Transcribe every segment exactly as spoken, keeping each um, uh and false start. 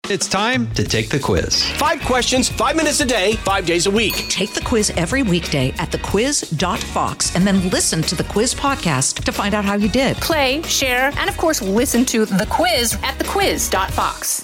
It's time to take the quiz. Five questions, five minutes a day, five days a week. Take the quiz every weekday at the quiz dot fox and then listen to the quiz podcast to find out how you did. Play, share, and of course, listen to the quiz at the quiz dot fox.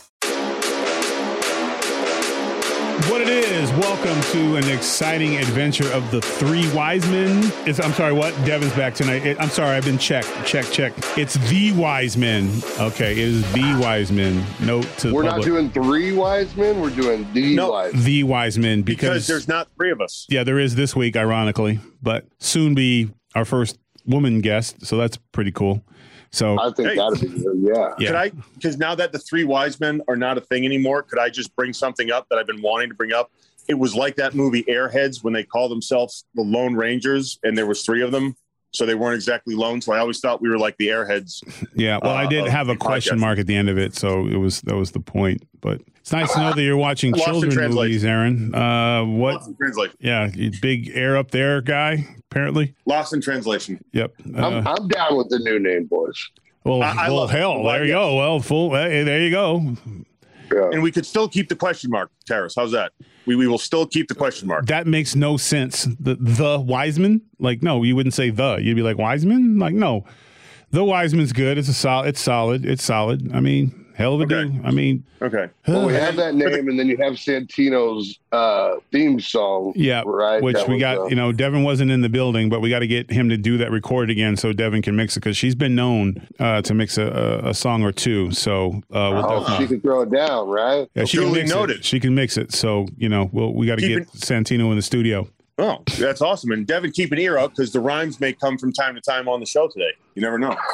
What it is, welcome to an exciting adventure of the three wise men. It's, I'm sorry, what? Devin's back tonight. It, I'm sorry, I've been checked. Check, check. It's the wise men. Okay, it is the wise men. Note to the We're public. not doing three wise men. We're doing the No, wise. The wise men because, because there's not three of us. Yeah, there is this week, ironically, but soon be our first woman guest. So that's pretty cool. So I think Hey. that'd be good. Yeah. yeah. Could I, because now that the three wise men are not a thing anymore, could I just bring something up that I've been wanting to bring up? It was like that movie Airheads when they called themselves the Lone Rangers and there was three of them. So they weren't exactly lone. So I always thought we were like the Airheads. Yeah, well, I did uh, have a podcast. question mark at the end of it, so it was that was the point. But it's nice to know that you're watching Lost in children translation. movies, Aaron. Uh, what? Lost in translation. Yeah, you big air up there guy. Apparently. Lost in translation. Yep. Uh, I'm, I'm down with the new name, boys. well, I- I well, love it. hell, Why, there you go. Well, full. Hey, there you go. Yeah. And we could still keep the question mark, Terrace. How's that? We we will still keep the question mark. That makes no sense. The the Wiseman, like no, you wouldn't say the. You'd be like Wiseman, like no. The Wiseman's good. It's a solid. It's solid. It's solid. I mean, hell of a Okay. do. I mean, Okay. Well, we have that name, and then you have Santino's uh, theme song. yeah, right. which That we was, got. uh, You know, Devin wasn't in the building, but we got to get him to do that record again so Devin can mix it because she's been known uh, to mix a, a, a song or two. So uh, we'll Oh, definitely. she can throw it down, right? Yeah, she can Duly mix noted. it. She can mix it. So you know, we'll, we got to Keep get Santino in the studio. Oh, that's awesome. And Devin, keep an ear out because the rhymes may come from time to time on the show today. You never know.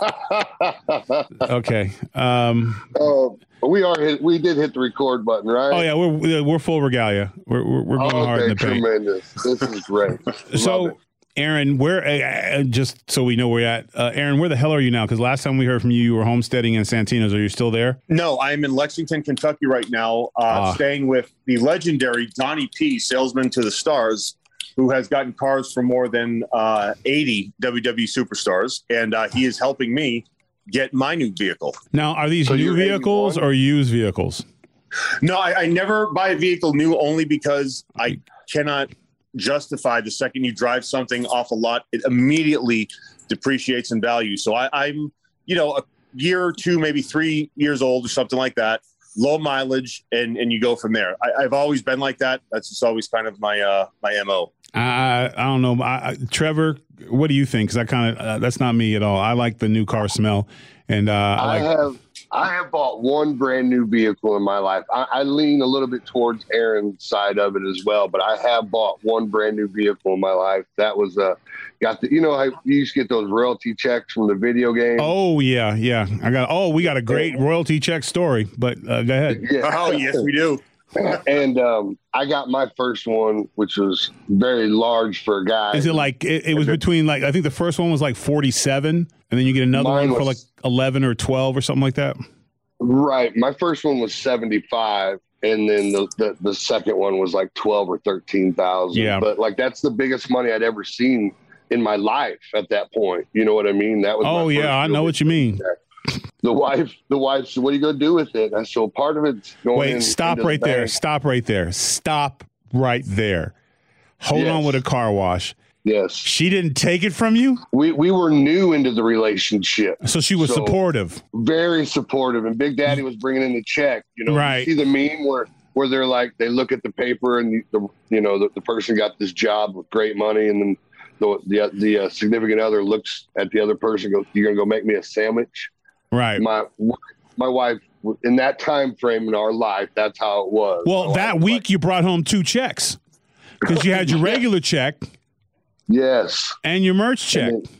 Okay. Um, Oh, we are. Hit, we did hit the record button, right? oh yeah, we're we're full regalia. We're we're, we're going Oh, hard in okay, the paint. tremendous. This is great. Love So, it. Aaron, where uh, uh, just so we know where you're at, uh, Aaron, where the hell are you now? Because last time we heard from you, you were homesteading in Santino's. Are you still there? No, I'm in Lexington, Kentucky right now, uh, Ah. staying with the legendary Donnie P, salesman to the stars, who has gotten cars for more than uh, eighty W W E superstars. And uh, he is helping me get my new vehicle. Now, are these So new you're vehicles eighty-one? or used vehicles? No, I, I never buy a vehicle new only because I cannot justify the second you drive something off a lot, it immediately depreciates in value. So I, I'm, you know, a year or two, maybe three years old or something like that, low mileage, and, and you go from there. I, I've always been like that. That's just always kind of my uh, my M O. I I don't know. I, I, Trevor, what do you think? Because I kind of uh, that's not me at all. I like the new car smell, and uh, I I like. have I have bought one brand new vehicle in my life. I, I lean a little bit towards Aaron's side of it as well, but I have bought one brand new vehicle in my life. That was uh got the you know how you used to get those royalty checks from the video game. Oh yeah, yeah. I got. Oh, we got a great royalty check story. But uh, go ahead. Yeah. Oh, yes, we do. And um, I got my first one, which was very large for a guy. Is it like it, it was between like I think the first one was like forty-seven, and then you get another Mine one for like was- eleven or twelve or something like that. Right. My first one was seventy-five, and then the, the, the second one was like twelve or thirteen thousand. Yeah. But like that's the biggest money I'd ever seen in my life at that point. You know what I mean? That was my Oh first yeah, I know real what you mean. The wife, the wife said, "What are you going to do with it?" And so part of it's going. Wait, in- stop into the right there. bank. Stop right there. Stop right there. Hold Yes. on with a car wash. Yes, She didn't take it from you, we we were new into the relationship, so she was So- supportive. very supportive, and Big Daddy was bringing in the check. You know, Right. You see the meme where where they're like they look at the paper and the you know the, the person got this job with great money, and then the the, the uh, significant other looks at the other person, and goes, "You're gonna go make me a sandwich." Right. My my wife in that time frame in our life, that's how it was. Well, My that wife was week like, you brought home two checks because you had your regular check yes. and your merch check. And then-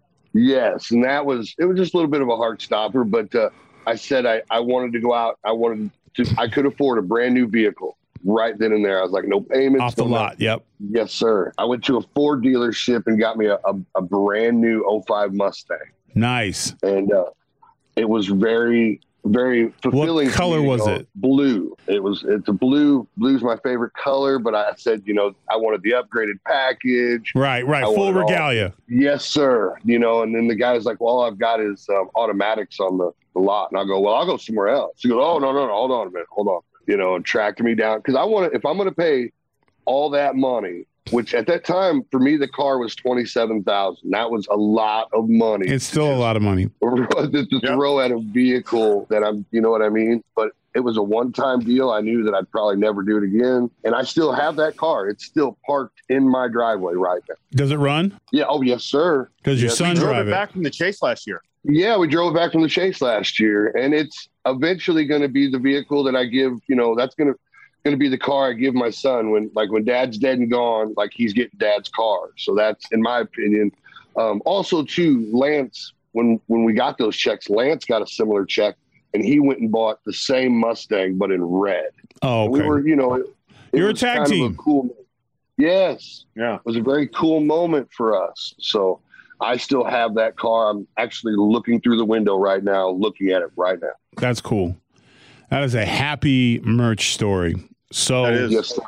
yes, and that was it was just a little bit of a heart stopper, but uh, I said I, I wanted to go out. I wanted to. I could afford a brand new vehicle right then and there. I was like, no payments Off the no lot. nothing. Yep. Yes, sir. I went to a Ford dealership and got me a, a, a brand new oh five Mustang, Nice. and uh, it was very very fulfilling. to color me to was go, it? Blue. It was. It's a blue. Blue's my favorite color, but I said, you know, I wanted the upgraded package. Right. Right. I Full want it all. regalia. Yes, sir. You know, and then the guy's like, well, all I've got is um, automatics on the a lot. And I'll go, well, I'll go somewhere else. She goes, oh, no, no, no, hold on a minute, hold on. You know, and tracking me down. Because I want to, if I'm going to pay all that money, which at that time, for me, the car was twenty-seven thousand dollars. That was a lot of money. It's still a lot of money. to to throw at a vehicle that I'm, you know what I mean? But it was a one-time deal. I knew that I'd probably never do it again. And I still have that car. It's still parked in my driveway right now. Does it run? Yeah. Oh, yes, sir. Because your yes, son drove drive it it. back from the chase last year. Yeah, we drove back from the chase last year. And it's eventually going to be the vehicle that I give, you know, that's going to going to be the car I give my son when, like, when dad's dead and gone, like, he's getting dad's car. So that's, in my opinion. Um, also, too, Lance, when, when we got those checks, Lance got a similar check, and he went and bought the same Mustang, but in red. Oh, okay. We were, you know, it, it You're a was tag kind team. of a cool, yes. Yeah. It was a very cool moment for us. So I still have that car. I'm actually looking through the window right now, looking at it right now. That's cool. That is a happy merch story. So That is. Yes, sir.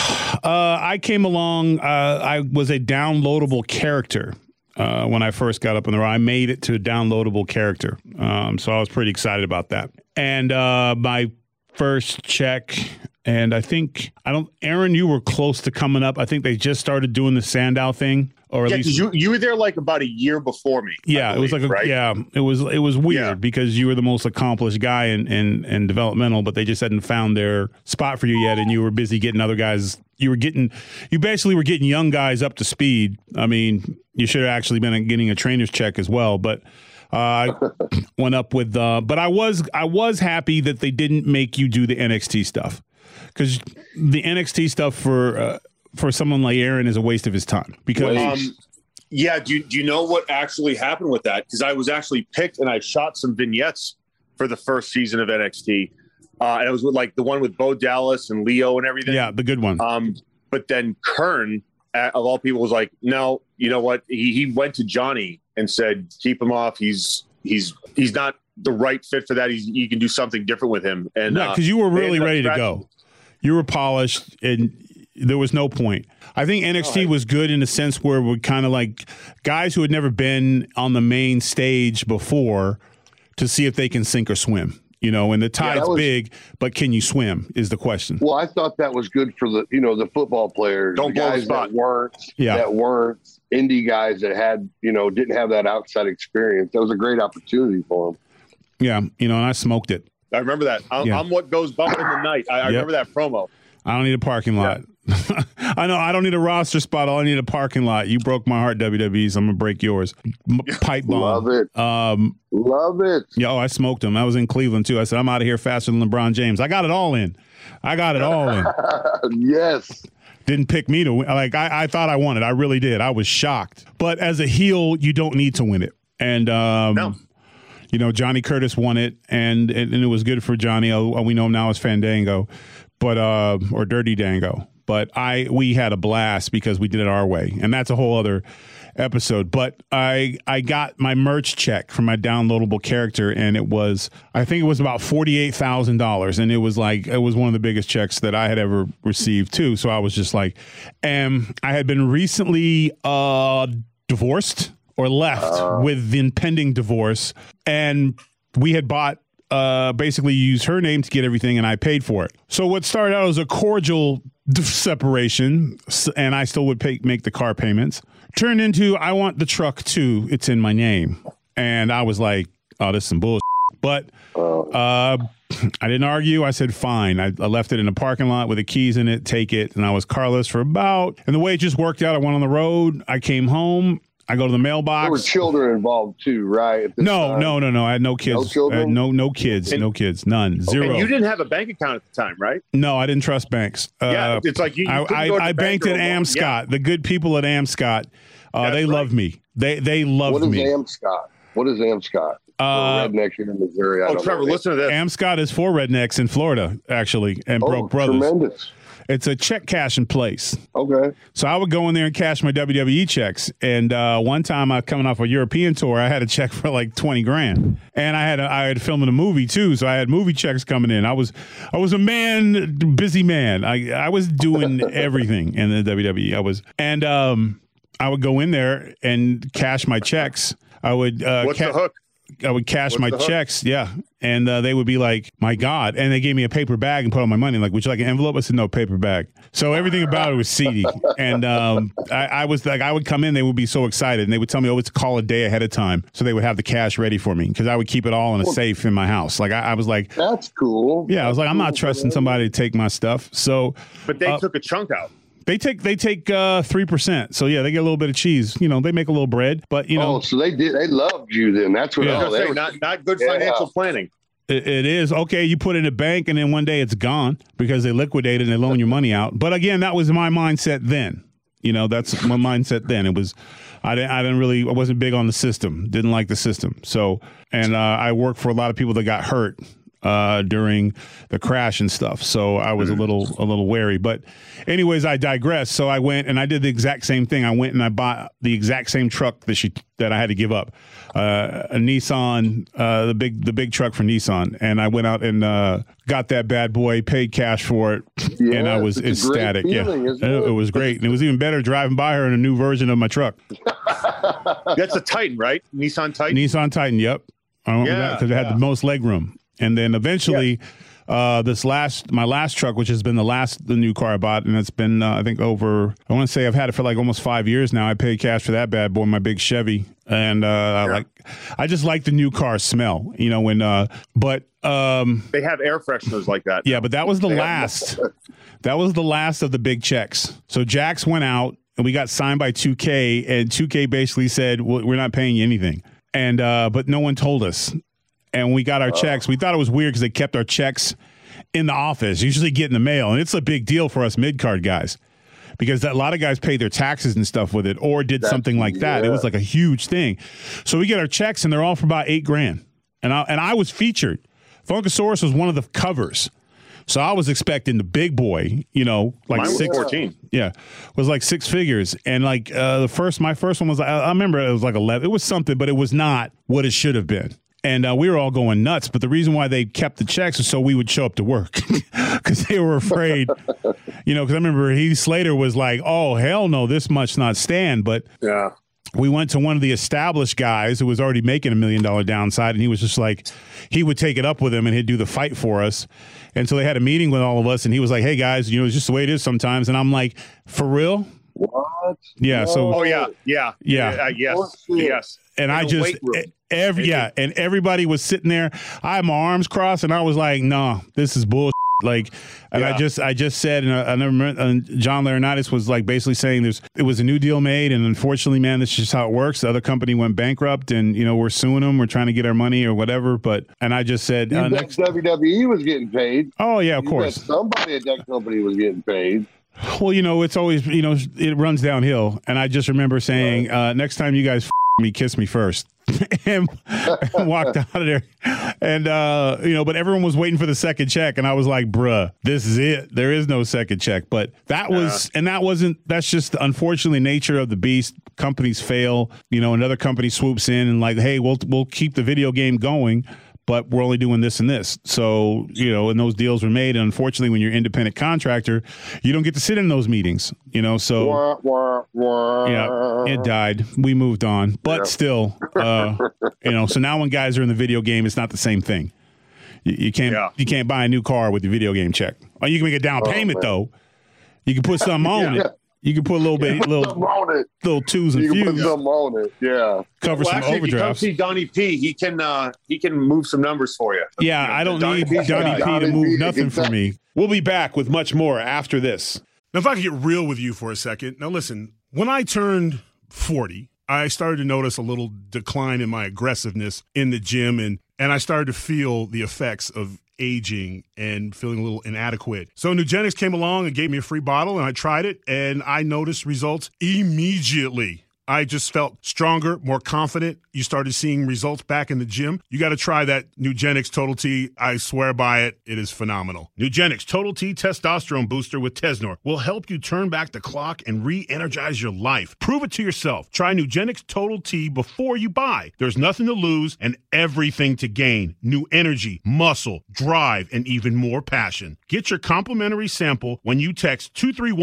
uh, I came along. Uh, I was a downloadable character uh, when I first got up in the road. I made it to a downloadable character. Um, so I was pretty excited about that. And uh, my first check, and I think, I don't, Aaron, you were close to coming up. I think they just started doing the Sandow thing. Or at Yeah, least 'cause you you were there like about a year before me. Yeah, I it was like believe, a right? yeah, it was it was weird Yeah. because you were the most accomplished guy in, in in developmental, but they just hadn't found their spot for you yet, and you were busy getting other guys. You were getting you basically were getting young guys up to speed. I mean, you should have actually been getting a trainer's check as well, but uh, I went up with. Uh, but I was I was happy that they didn't make you do the N X T stuff because the N X T stuff for uh, for someone like Aaron is a waste of his time because. Um, yeah, do you, do you know what actually happened with that? Because I was actually picked and I shot some vignettes for the first season of N X T. Uh, and it was with, like the one with Bo Dallas and Leo and everything. Yeah, the good one. Um, but then Kern, uh, of all people, was like, no, you know what? He, he went to Johnny and said, keep him off. He's he's he's not the right fit for that. He's, you can do something different with him. And No, because uh, you were they really ended up ready to scratching- go. You were polished, and there was no point. I think N X T was good in a sense where we're kind of like guys who had never been on the main stage before to see if they can sink or swim. You know, and the tide's that was- big, but can you swim is the question. Well, I thought that was good for the, you know, the football players, Don't the blow the guys spot. that weren't, Yeah. that weren't indie guys that had, you know, didn't have that outside experience. That was a great opportunity for them. Yeah, you know, and I smoked it. I remember that. I'm, Yeah. I'm what goes bump in the night. I, I Yep. remember that promo. I don't need a parking lot. I know I don't need a roster spot. All I need a parking lot. You broke my heart, W W E, so I'm gonna break yours. M- pipe bomb. Love it. Um, Love it. yeah, oh, I smoked him. I was in Cleveland too. I said I'm out of here faster than LeBron James. I got it all in. I got it all in. Yes. Didn't pick me to win. Like I, I thought I won it. I really did. I was shocked. But as a heel, you don't need to win it. And um, No. you know, Johnny Curtis won it, and and, and it was good for Johnny. Uh, we know him now as Fandango, but uh, or Dirty Dango. But I we had a blast because we did it our way, and that's a whole other episode. But I I got my merch check for my downloadable character, and it was I think it was about forty-eight thousand dollars, and it was like it was one of the biggest checks that I had ever received too. So I was just like, and I had been recently uh, divorced or left Uh. with the impending divorce, and we had bought. Uh, basically used her name to get everything, and I paid for it. So what started out as a cordial d- separation, s- and I still would pay, make the car payments, turned into I want the truck too. It's in my name, and I was like, oh, this is some bullshit. But uh, I didn't argue. I said fine. I, I left it in a parking lot with the keys in it. Take it, and I was carless for about. And the way it just worked out, I went on the road. I came home. I go to the mailbox. There were children involved too, right? at this No, time? no, no, no. I had no kids. No children? I had no, no kids. And- no kids. None. Zero. And you didn't have a bank account at the time, right? No, I didn't trust banks. Yeah, Uh, it's like you. you I, couldn't I, go to I the bank banked or at a loan. Amscott. The good people at Amscott, uh, That's they right. love me. They they love What is me. Amscott? What is Amscott? Uh, For redneck here in Missouri. I Oh, don't Trevor, know. listen to this. Amscott is for rednecks in Florida, actually, and Oh, broke brothers. tremendous. It's a check cashing place. Okay. So I would go in there and cash my W W E checks. And uh, one time I was coming off a European tour, I had a check for like twenty grand. And I had a, I had filming a movie too, so I had movie checks coming in. I was I was a man, busy man. I I was doing everything in the W W E. I was, and um, I would go in there and cash my checks. I would. Uh, What's ca- the hook? I would cash What's my the hook? checks. Yeah. And uh, they would be like, my God. And they gave me a paper bag and put all my money. Like, would you like an envelope? I said, no, paper bag. So everything about it was seedy. And um, I, I was like, I would come in, they would be so excited. And they would tell me, oh, it's a call a day ahead of time. So they would have the cash ready for me because I would keep it all in a safe in my house. Like, I, I was like, That's cool. yeah, I was like, I'm not trusting somebody to take my stuff. So, But they uh, took a chunk out. They take they take uh three percent. So yeah, they get a little bit of cheese. You know, they make a little bread, but you know, Oh, so they did. They loved you then. That's what. Yeah. I Oh, was gonna they say, were, not not good Yeah. financial planning. it, it is okay. You put it in a bank, and then one day it's gone because they liquidate it and they loan your money out. But again, that was my mindset then. You know, that's my mindset then. It was, I didn't, I didn't really, I wasn't big on the system. Didn't like the system. So, and uh, I worked for a lot of people that got hurt uh during the crash and stuff, so I was a little a little wary. But anyways, I digress. So I went and I did the exact same thing. I went and I bought the exact same truck that she that I had to give up, uh a Nissan, uh the big the big truck for Nissan, and I went out and uh got that bad boy, paid cash for it, and I Yes, was it's a great ecstatic. feeling, Yeah, isn't it, it? it was great, and it was even better driving by her in a new version of my truck, That's a Titan, right? Nissan Titan. Nissan Titan. Yep, I remember Yeah, that because it had yeah. the most leg room. And then eventually, uh, this last, my last truck, which has been the last, the new car I bought, and it's been, uh, I think over, I want to say I've had it for like almost five years now. I paid cash for that bad boy, my big Chevy. And, uh, I like, I just like the new car smell, you know, when, uh, but, um, They have air fresheners like that. yeah, but that was the last, that was the last of the big checks. So Jax went out and we got signed by two K, and two K basically said, well, we're not paying you anything. And, uh, but no one told us. And we got our checks. We thought it was weird because they kept our checks in the office, usually get in the mail. And it's a big deal for us mid-card guys because a lot of guys pay their taxes and stuff with it or did something like that. It yeah. was like a huge thing. So we get our checks, and they're all for about eight grand. And I, and I was featured. Funkasaurus was one of the covers. So I was expecting the big boy, you know, like Mine was six. fourteen. Yeah, was like six figures, and like uh, the first, my first one was, I, I remember it was like eleven. It was something, but it was not what it should have been. And uh, we were all going nuts. But the reason why they kept the checks is so we would show up to work because they were afraid, you know. Because I remember Heath Slater was like, "Oh hell no, this much not stand." But yeah. we went to one of the established guys who was already making a million dollar downside, and he was just like, he would take it up with him and he'd do the fight for us. And so they had a meeting with all of us, and he was like, hey guys, you know, it's just the way it is sometimes. And I'm like, for real? What? Yeah. So, Oh yeah, yeah, Yeah. Uh, yes, Bullshit. yes. and In I a just, weight room. every, yeah. And everybody was sitting there. I had my arms crossed, and I was like, no, this is bullshit. Like, and I Yeah. just, I just said, and I, I never remember, and John Laurinaitis was like basically saying there's, it was a new deal made, and unfortunately, man, that's just how it works. The other company went bankrupt, and you know we're suing them, we're trying to get our money or whatever. But, and I just said, You uh, bet next, W W E was getting paid. oh yeah, of You course. bet somebody at that company was getting paid. Well, you know, it's always, you know, it runs downhill, and I just remember saying, uh, next time you guys f- me, kiss me first. and, and walked out of there. And, uh, you know, but everyone was waiting for the second check. And I was like, bruh, this is it. There is no second check. But that was, and that wasn't, that's just the unfortunately nature of the beast. Companies fail, you know, another company swoops in and like, hey, we'll, we'll keep the video game going, but we're only doing this and this. So, you know, and those deals were made. And unfortunately, when you're an independent contractor, you don't get to sit in those meetings, you know, so. Wah, wah, wah. Yeah, it died. We moved on, but Yeah. still, uh, you know. So now when guys are in the video game, it's not the same thing. You, you can't Yeah. you can't buy a new car with your video game check. Or you can make a down Oh, payment man. though. You can put something on Yeah. it. You can put a little bit, Put little something on it. little twos and You can put fews, something on it. Yeah. cover Well, some actually, if you come overdrafts. see Donnie P, he can uh, he can move some numbers for you. Yeah, You know, I don't Donnie need P's Donnie got P it. to Donnie move P, nothing for exactly. me. We'll be back with much more after this. Now, if I could get real with you for a second. Now, listen, when I turned forty, I started to notice a little decline in my aggressiveness in the gym, and, and I started to feel the effects of aging and feeling a little inadequate. So Nugenics came along and gave me a free bottle, and I tried it, and I noticed results immediately. I just felt stronger, more confident. You started seeing results back in the gym. You got to try that Nugenics Total T. I swear by it. It is phenomenal. Nugenics Total T Testosterone Booster with Tesnor will help you turn back the clock and re-energize your life. Prove it to yourself. Try Nugenics Total T before you buy. There's nothing to lose and everything to gain. New energy, muscle, drive, and even more passion. Get your complimentary sample when you text two three one,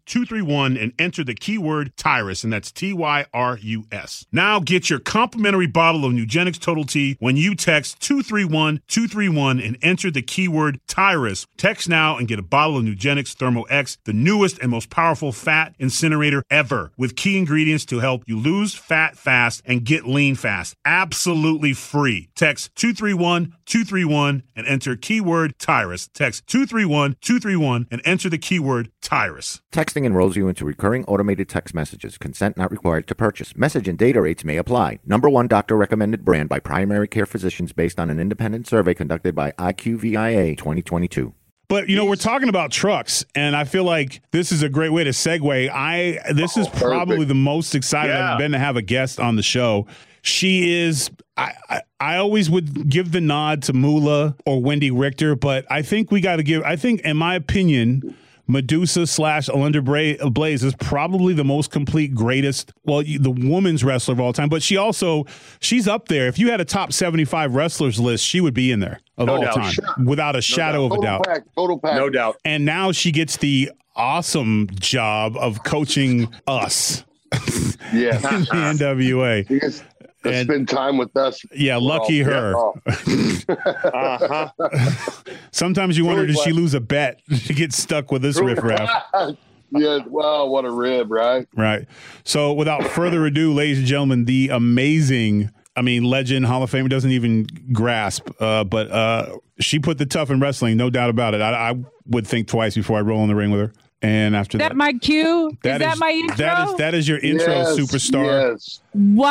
two three one and enter the keyword Tyrus, and that's T Y R U S. Now get your complimentary bottle of Nugenix Total T when you text two three one two three one and enter the keyword Tyrus. Text now and get a bottle of Nugenix Thermo X, the newest and most powerful fat incinerator ever, with key ingredients to help you lose fat fast and get lean fast. Absolutely free. Text two three one two three one and enter keyword Tyrus. Text two three one two three one and enter the keyword Tyrus. Texting enrolls you into recurring automated text messages. Consent not required to purchase. Message and data rates may apply. Number one doctor recommended brand by primary care physicians based on an independent survey conducted by I Q V I A twenty twenty-two. But, you know, we're talking about trucks, and I feel like this is a great way to segue. I This is probably the most excited Yeah. I've been to have a guest on the show. She is, I, I, I always would give the nod to Moolah or Wendy Richter, but I think we got to give, I think, in my opinion, Medusa slash Alundra Bra- Blaze is probably the most complete, greatest, well, the women's wrestler of all time. But she also, she's up there. If you had a top seventy-five wrestlers list, she would be in there of No all doubt. time, Sure. without a shadow of a Total doubt. pack, total pack. No doubt. And now she gets the awesome job of coaching us Yeah. in the N W A. She gets to And- spend time with us. Yeah, lucky her. Uh-huh. Sometimes you wonder, Really did she glad- lose a bet to get stuck with this riffraff? Yeah, wow, what a rib, right? Right. So without further ado, ladies and gentlemen, the amazing, I mean, legend, Hall of Fame doesn't even grasp, uh, but uh, she put the tough in wrestling, no doubt about it. I, I would think twice before I roll in the ring with her. And after Is that, that my cue? that is that is- my intro? That is that is your intro, Yes, superstar. Yes.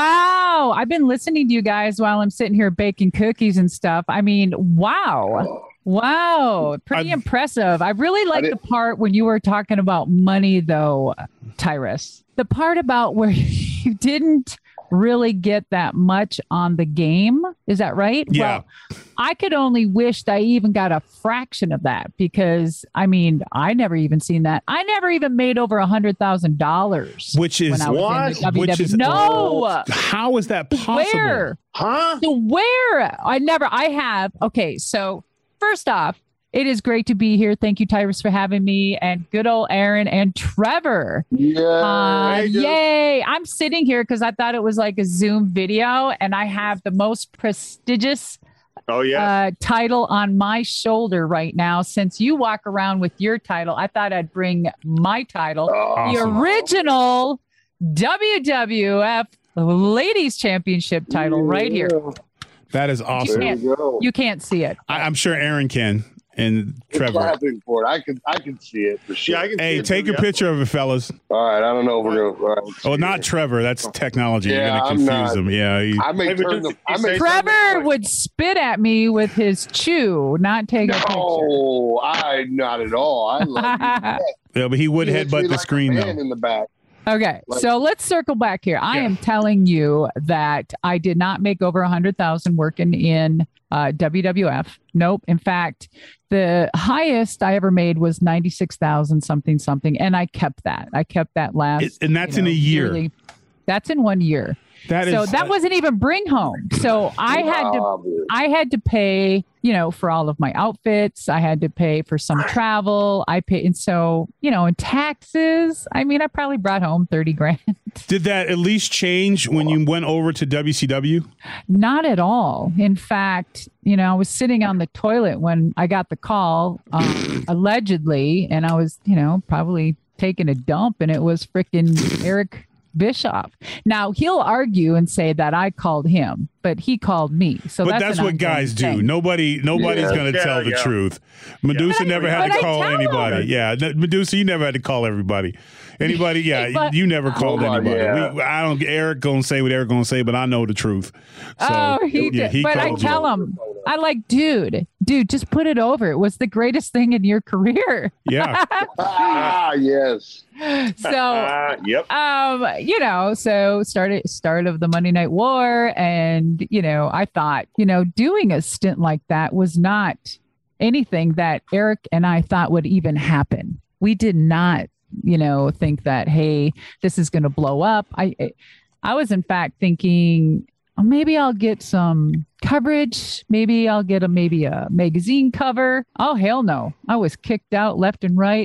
Wow. I've been listening to you guys while I'm sitting here baking cookies and stuff. I mean, wow. Wow. Pretty I've- impressive. I really like I the did- part when you were talking about money, though, Tyrus. The part about where you didn't really get that much on the game. Is that right? Yeah. Well, I could only wish that I even got a fraction of that because, I mean, I never even seen that. I never even made over a hundred thousand dollars. Which is when I was what? in the W W E. Which is- no. How is that possible? Where? Huh? To where? I never, I have. Okay. So first off, it is great to be here. Thank you, Tyrus, for having me, and good old Aaron and Trevor. Yeah. Uh, Hey, dude. yay. I'm sitting here because I thought it was like a Zoom video, and I have the most prestigious Oh, yeah. uh, title on my shoulder right now. Since you walk around with your title, I thought I'd bring my title, the Awesome. original W W F Ladies Championship title right here. That is There awesome. can't- you go. You can't see it. I, I'm sure Aaron can and We're Trevor. clapping for it. I can, I can see it for sure. yeah, I can see Hey, it take too, a yeah. picture of it, fellas. All right, I don't know if we're gonna. All right, let's Oh, see not here. Trevor. That's technology. You're Yeah, gonna I'm confuse not. him. Yeah. he- I may Hey, but turn just- the. I you may say turn the- Trevor would spit at me with his chew, not take a picture. No, I not at all. I love you. yeah, but he would He hits me headbutt the like a screen man though. in the back. Okay, Like- so let's circle back here. I Yeah. am telling you that I did not make over a hundred thousand working in uh, W W F. Nope. In fact, the highest I ever made was ninety six thousand something something, and I kept that. I kept that last, It- and that's you in a know, year. yearly- That's in one year. That is so that wasn't even bring home. So I had to Wow, dude. I had to pay, you know, for all of my outfits. I had to pay for some travel. I pay, and so, you know, in taxes, I mean, I probably brought home thirty grand. Did that at least change when you went over to W C W? Not at all. In fact, you know, I was sitting on the toilet when I got the call, um, allegedly, and I was, you know, probably taking a dump, and it was freaking Eric Bischoff. Now he'll argue and say that I called him, but he called me. So But that's, that's an what ongoing guys do. thing. Nobody, nobody's Yeah. going to Yeah, tell the yeah. truth. Medusa But I- never had but to I call tell anybody. them. Yeah, n- Medusa, you never had to call everybody. Anybody, yeah, But- you never called Nobody, anybody. yeah. We, I don't. Eric gonna say what Eric gonna say, but I know the truth. So, oh, he yeah, did. he but I called tell you. him, I like, dude, dude, just put it over. It was the greatest thing in your career. Yeah, Ah, yes. So, Uh, yep. um, you know, so started start of the Monday Night War, and you know, I thought, you know, doing a stint like that was not anything that Eric and I thought would even happen. We did not, you know, think that, hey, this is going to blow up. I, I was in fact thinking, oh, maybe I'll get some coverage. Maybe I'll get a maybe a magazine cover. Oh, hell no! I was kicked out left and right.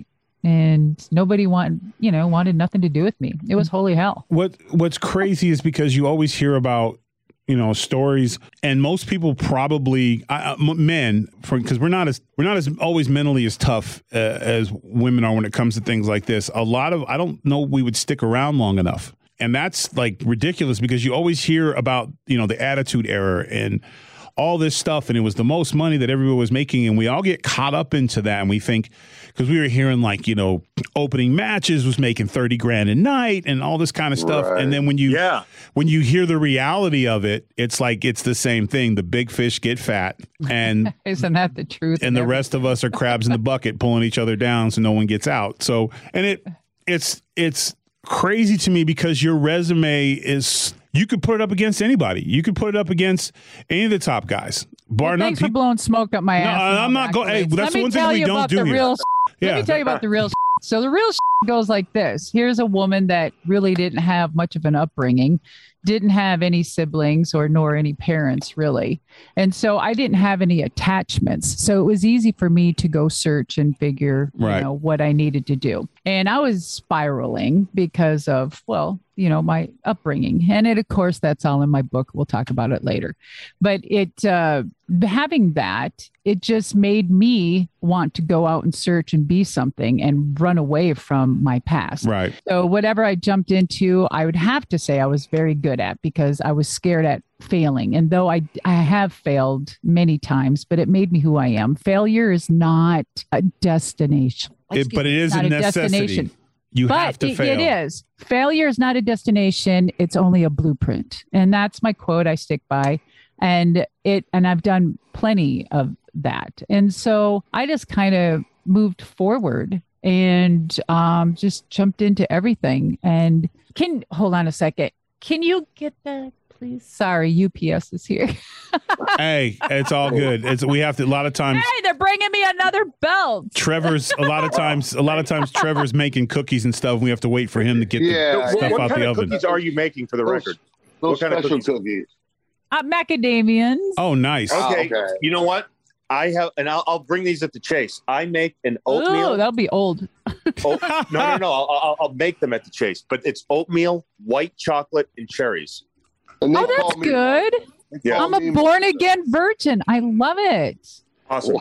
and nobody wanted, you know, wanted nothing to do with me. It was holy hell. What What's crazy is because you always hear about, you know, stories, and most people probably uh, men, because we're not as we're not as always mentally as tough uh, as women are when it comes to things like this. A lot of I don't know we would stick around long enough, and that's like ridiculous because you always hear about, you know, the attitude era and all this stuff, and it was the most money that everyone was making, and we all get caught up into that, and we think because we were hearing like, you know, opening matches was making thirty grand a night and all this kind of stuff, right. And then when you yeah. when you hear the reality of it, it's like it's the same thing. The big fish get fat, and isn't that the truth? And the rest of us are crabs in the bucket, pulling each other down so no one gets out. So, and it it's it's crazy to me because your resume is. You could put it up against anybody. You could put it up against any of the top guys. Bar well, none. Thanks for blowing smoke up my no, ass. I'm not going. Hey, that's the one thing we don't do here. Real yeah. Let me tell you about the real. So the real goes like this. Here's a woman that really didn't have much of an upbringing, didn't have any siblings or nor any parents really. And so I didn't have any attachments. So it was easy for me to go search and figure, you right. know, what I needed to do. And I was spiraling because of, well, you know, my upbringing. And it, of course, that's all in my book. We'll talk about it later. But it, uh, having that, it just made me want to go out and search and be something and run away from my past. Right. So whatever I jumped into, I would have to say I was very good at because I was scared at failing. And though I, I have failed many times, but it made me who I am. Failure is not a destination. It, but it is a necessity. You but have to it, fail. It is. Failure is not a destination. It's only a blueprint. And that's my quote I stick by. And it, and I've done plenty of that. And so I just kind of moved forward and um, just jumped into everything. And can, hold on a second. Can you get that, please? Sorry, U P S is here. Hey, it's all good. It's we have to a lot of times. Hey, they're bringing me another belt. Trevor's a lot of times. A lot of times, Trevor's making cookies and stuff. We have to wait for him to get Yeah. the stuff what out kind the of oven. cookies are you making for the Those- record? Those What kind of special cookies? cookies. Uh, macadamians. Oh, nice. Okay. okay. You know what? I have, and I'll, I'll bring these at the Chase. I make an oatmeal. Oh, that'll be old. Oh, no, no, no. I'll, I'll, I'll make them at the Chase, but it's oatmeal, white chocolate, and cherries. And they Oh, call that's me- good. they call I'm a me- born again virgin. I love it. Awesome.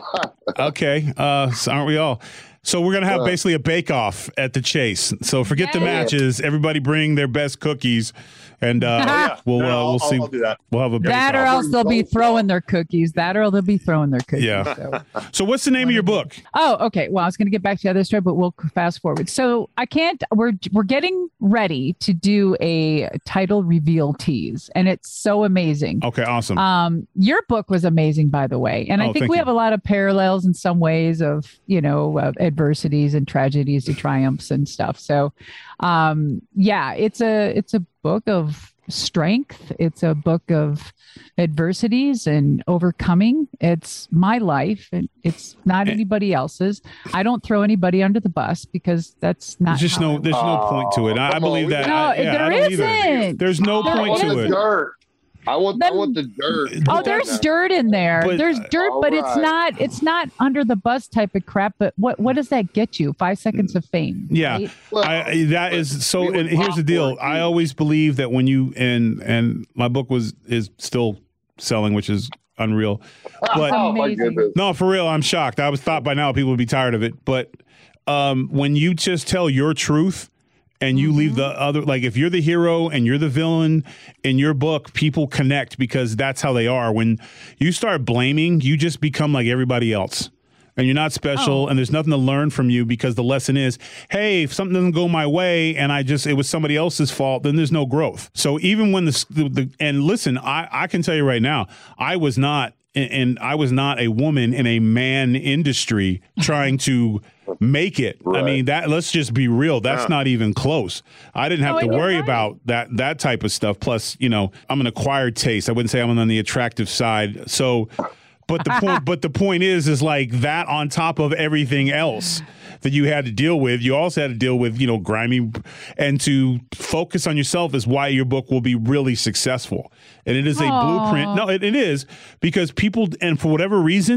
Okay, uh, so aren't we all? So we're gonna have Yeah. basically a bake-off at the Chase. So forget the Yeah. matches. Everybody bring their best cookies, and uh, Yeah. we'll No, no, uh, I'll- we'll see. I'll, I'll do that. We'll have a That or bake-off. else they'll be throwing their cookies. That or they'll be throwing their cookies. Yeah. So. So what's the name of your book? Oh, okay. Well, I was going to get back to the other story, but we'll fast forward. So I can't. We're we're getting ready to do a title reveal tease, and it's so amazing. Okay, awesome. Um, your book was amazing, by the way, and I Oh, think thank we you. have a lot of parallels in some ways of you know uh, adversities and tragedies to triumphs and stuff. So, um, yeah, it's a it's a book of strength. It's a book of adversities and overcoming. It's my life, and it's not anybody else's. I don't throw anybody under the bus because that's not. There's just how no I there's work. no point to it. I, I come believe on, we that. No, I, yeah, there I don't either. isn't. There's no There point I want to the it. dirt. I want. I Then- want the dirt. Oh, there's dirt in there. But- there's dirt, All but it's right. not. It's not under the bus type of crap. But what what does that get you? Five seconds of fame. Yeah, right? Well, I, I- that is so. we And would here's the deal: popcorn, I too. always believe that when you and and my book was is still selling, which is unreal. But oh my amazing. goodness. no, for real, I'm shocked. I was thought by now people would be tired of it, but um, when you just tell your truth. And you leave the other, like if you're the hero and you're the villain in your book, people connect because that's how they are. When you start blaming, you just become like everybody else. And you're not special, Oh. and there's nothing to learn from you because the lesson is, hey, if something doesn't go my way and I just, it was somebody else's fault, then there's no growth. So even when the, the, the and listen, I, I can tell you right now, I was not, and I was not a woman in a man industry trying to make it. I Right. mean, that let's just be real. That's Yeah. not even close. I didn't have No, to you're worry right. about that that type of stuff. Plus, you know, I'm an acquired taste. I wouldn't say I'm on the attractive side. So, but the point, but the point is, is like that on top of everything else that you had to deal with. You also had to deal with, you know, grimy, and to focus on yourself is why your book will be really successful. And it is a Aw. blueprint. No, it, it is because people, and for whatever reason,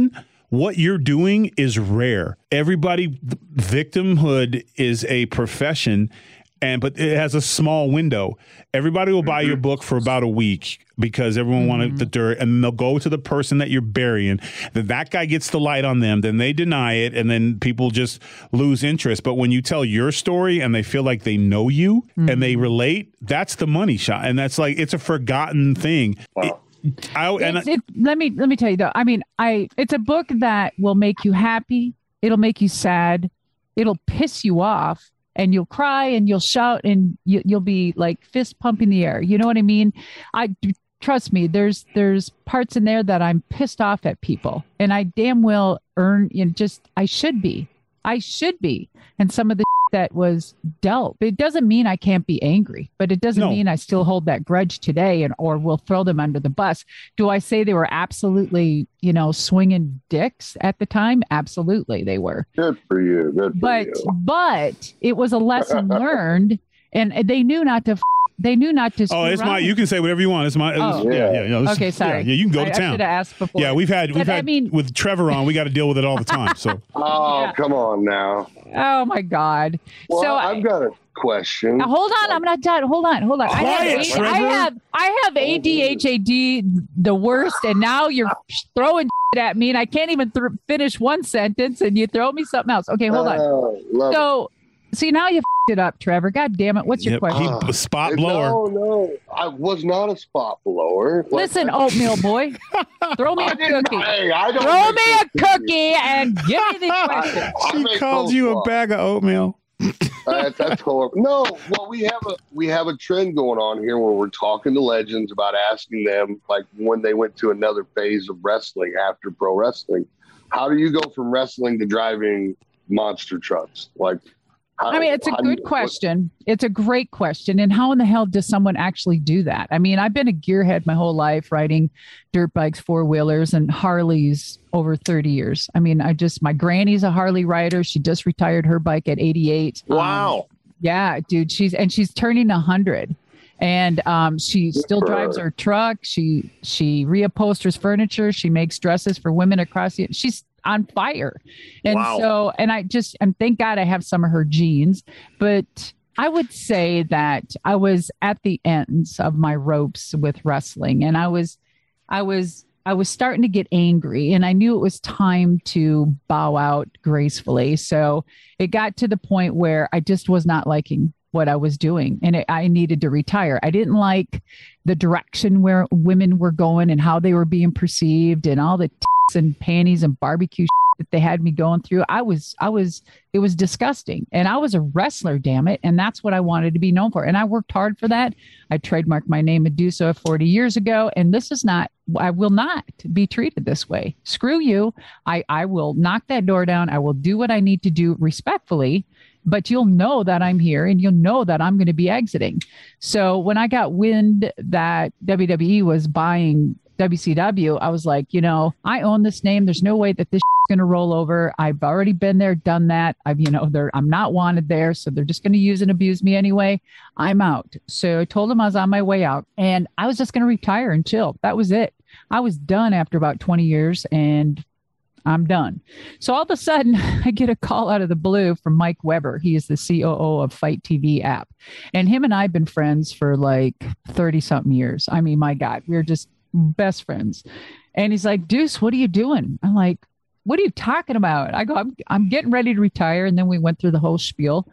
what you're doing is rare. Everybody, victimhood is a profession, and but it has a small window. Everybody will buy your book for about a week because everyone mm-hmm. wanted the dirt, and they'll go to the person that you're burying. Then that guy gets the light on them. Then they deny it, and then people just lose interest. But when you tell your story and they feel like they know you mm-hmm. and they relate, that's the money shot, and that's like it's a forgotten thing. Wow. It, I, and it, it, let me let me tell you though. I mean, I it's a book that will make you happy. It'll make you sad. It'll piss you off. And you'll cry and you'll shout and you, you'll be like fist pumping the air. You know what I mean? I trust me. There's there's parts in there that I'm pissed off at people, and I damn well earn. You know, just I should be. I should be. And some of the that was dealt. It doesn't mean I can't be angry, but it doesn't no. mean I still hold that grudge today, and or will throw them under the bus. Do I say they were absolutely, you know, swinging dicks at the time? Absolutely, they were. Good for you. Good for but, you. But it was a lesson learned, and they knew not to. F- They knew not to. Oh, it's my. You can say whatever you want. It's my. It was, oh. Yeah, yeah, yeah. Okay, sorry. Yeah, yeah, you can go to I, town. I should have asked before. Yeah, we've had we've but, had I mean, with Trevor on. We got to deal with it all the time. So. Oh, yeah. come on now. Oh my God. Well, so I've I, got a question. Now, hold on, I'm not done. Hold on, hold on. Quiet, I have, Trevor. I have I have A D H D, the worst, and now you're throwing shit at me, and I can't even th- finish one sentence, and you throw me something else. Okay, hold on. Uh, so, see, now you f***ed it up, Trevor. God damn it! What's your yep, question? He, spot blower. No, no, I was not a spot blower. What? Listen, oatmeal boy, throw me I a didn't- cookie. Hey, I don't Throw make me a this cookie and give me the question. I- I She make called you a coleslaw. bag of oatmeal. Uh, that's horrible. No, well, we have a we have a trend going on here where we're talking to legends about asking them, like when they went to another phase of wrestling after pro wrestling, how do you go from wrestling to driving monster trucks? Like, how, I mean, it's a how do good you- question. It's a great question. And how in the hell does someone actually do that? I mean, I've been a gearhead my whole life, riding dirt bikes, four wheelers, and Harleys over thirty years. I mean, I just, my granny's a Harley rider. She just retired her bike at eighty-eight. Wow. Um, yeah, dude. She's, and she's turning a hundred. And um, she still drives her truck. She, she reupholsters furniture. She makes dresses for women across the, she's on fire. And Wow. so, and I just, and thank God I have some of her genes, but I would say that I was at the ends of my ropes with wrestling, and I was, I was, I was starting to get angry, and I knew it was time to bow out gracefully. So it got to the point where I just was not liking what I was doing, and it, I needed to retire. I didn't like the direction where women were going and how they were being perceived, and all the tits and panties and barbecue shit that they had me going through. I was, I was, it was disgusting. And I was a wrestler, damn it. And that's what I wanted to be known for. And I worked hard for that. I trademarked my name Medusa forty years ago. And this is not, I will not be treated this way. Screw you. I, I will knock that door down. I will do what I need to do respectfully, but you'll know that I'm here, and you'll know that I'm going to be exiting. So when I got wind that W W E was buying W C W, I was like, you know, I own this name. There's no way that this is going to roll over. I've already been there, done that. I've, you know, they're, I'm not wanted there. So they're just going to use and abuse me anyway. I'm out. So I told them I was on my way out, and I was just going to retire and chill. That was it. I was done after about twenty years, and I'm done. So all of a sudden I get a call out of the blue from Mike Weber. He is the C O O of Fight T V app. And him and I have been friends for like thirty something years. I mean, my God, we're just best friends. And he's like, Deuce, what are you doing? I'm like, what are you talking about? I go, I'm, I'm getting ready to retire. And then we went through the whole spiel.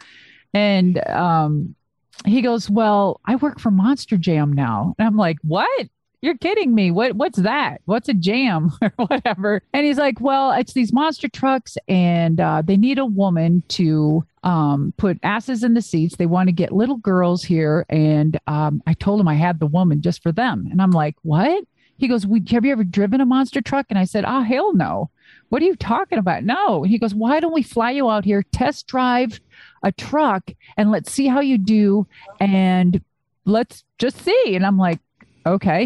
And um, he goes, well, I work for Monster Jam now. And I'm like, what? You're kidding me. What? What's that? What's a jam or whatever? And he's like, well, it's these monster trucks, and uh, they need a woman to um, put asses in the seats. They want to get little girls here. And um, I told him I had the woman just for them. And I'm like, what? He goes, we, have you ever driven a monster truck? And I said, oh, hell no. What are you talking about? No. And he goes, why don't we fly you out here, test drive a truck, and let's see how you do. And let's just see. And I'm like, okay.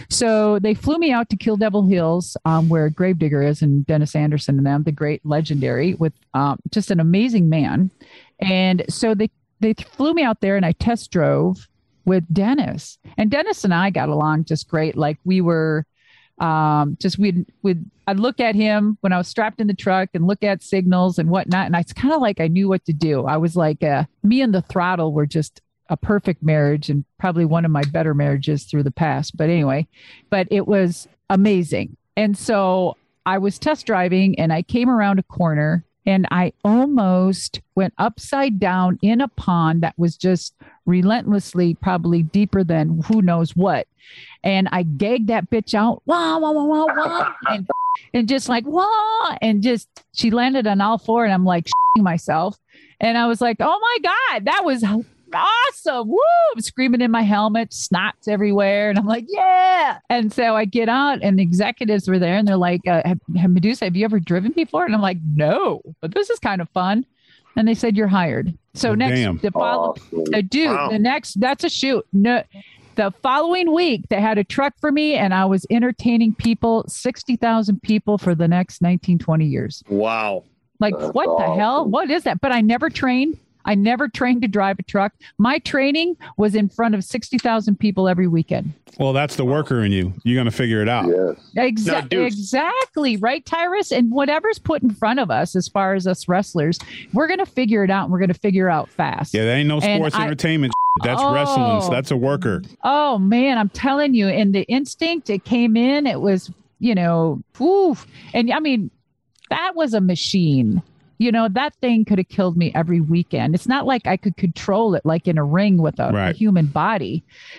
So they flew me out to Kill Devil Hills, um, where Gravedigger is, and Dennis Anderson and them, the great legendary, with um, just an amazing man. And so they, they flew me out there, and I test drove with Dennis. And Dennis and I got along just great. Like we were, Um, just we'd, we'd, I'd look at him when I was strapped in the truck and look at signals and whatnot. And it's kind of like I knew what to do. I was like, uh, me and the throttle were just a perfect marriage and probably one of my better marriages through the past. But anyway, but it was amazing. And so I was test driving and I came around a corner and I almost went upside down in a pond that was just relentlessly probably deeper than who knows what. And I gagged that bitch out, wah, wah, wah, wah, wah, and, and just like, wah, and just, she landed on all four and I'm like shitting myself. And I was like, oh my God, that was awesome. Woo! I'm screaming in my helmet, snots everywhere. And I'm like, yeah. And so I get out and the executives were there and they're like, uh, have, have Medusa, have you ever driven before? And I'm like, no, but this is kind of fun. And they said, you're hired. So oh, next, damn. the follow, uh, dude, wow. the next, that's a shoot. No, the following week, they had a truck for me and I was entertaining people, sixty thousand people for the next nineteen, twenty years. Wow. Like, that's what awesome. The hell? What is that? But I never trained. I never trained to drive a truck. My training was in front of sixty thousand people every weekend. Well, that's the worker in you. You're going to figure it out. Yes. Exa- no, exactly. Right, Tyrus? And whatever's put in front of us, as far as us wrestlers, we're going to figure it out and we're going to figure out fast. Yeah, there ain't no sports and entertainment. I, that's oh, wrestling. So that's a worker. Oh, man, I'm telling you. And the instinct, it came in. It was, you know, oof. And I mean, that was a machine. You know, that thing could have killed me every weekend. It's not like I could control it like in a ring with a, right. a human body.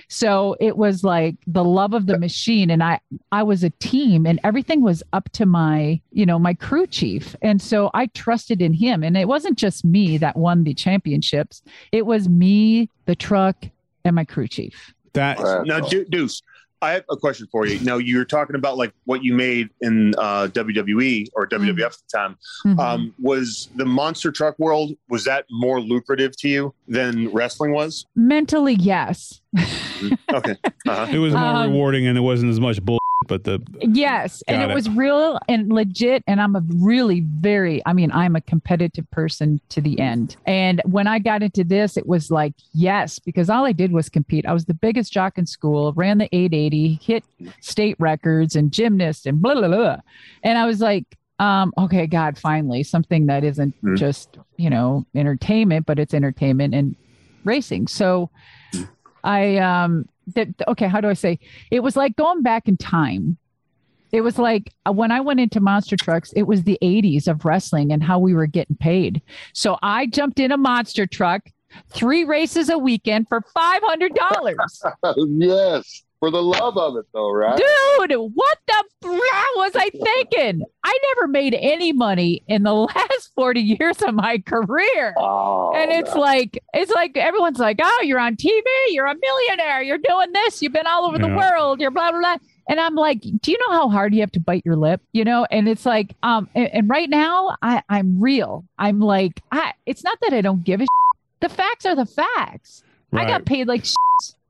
So it was like the love of the machine. And I, I was a team and everything was up to my, you know, my crew chief. And so I trusted in him. And it wasn't just me that won the championships. It was me, the truck, and my crew chief. That now, Deuce, I have a question for you. Now, you were talking about like what you made in uh, W W E or W W F mm-hmm. at the time. Mm-hmm. Um, was the monster truck world, was that more lucrative to you than wrestling was? Mentally, yes. Okay. Uh-huh. It was more um, rewarding and it wasn't as much bull. But the yes, and it, it was real and legit. And I'm a really very, I mean, I'm a competitive person to the end. And when I got into this, it was like, yes, because all I did was compete. I was the biggest jock in school, ran the eight eighty, hit state records and gymnast and blah, blah, blah. And I was like, um, okay, God, finally something that isn't mm-hmm. just, you know, entertainment, but it's entertainment and racing. So I, um, that, okay, how do I say? It was like going back in time. It was like when I went into monster trucks, it was the eighties of wrestling and how we were getting paid. So I jumped in a monster truck, three races a weekend for five hundred dollars. Yes. For the love of it, though, right? Dude, what the f- was I thinking? I never made any money in the last forty years of my career. Oh, and it's no. like, it's like everyone's like, oh, you're on T V, you're a millionaire, you're doing this, you've been all over yeah. the world, you're blah, blah, blah. And I'm like, do you know how hard you have to bite your lip? You know? And it's like, um, and, and right now I, I'm real. I'm like, I, it's not that I don't give a shit. The facts are the facts. Right. I got paid like shit.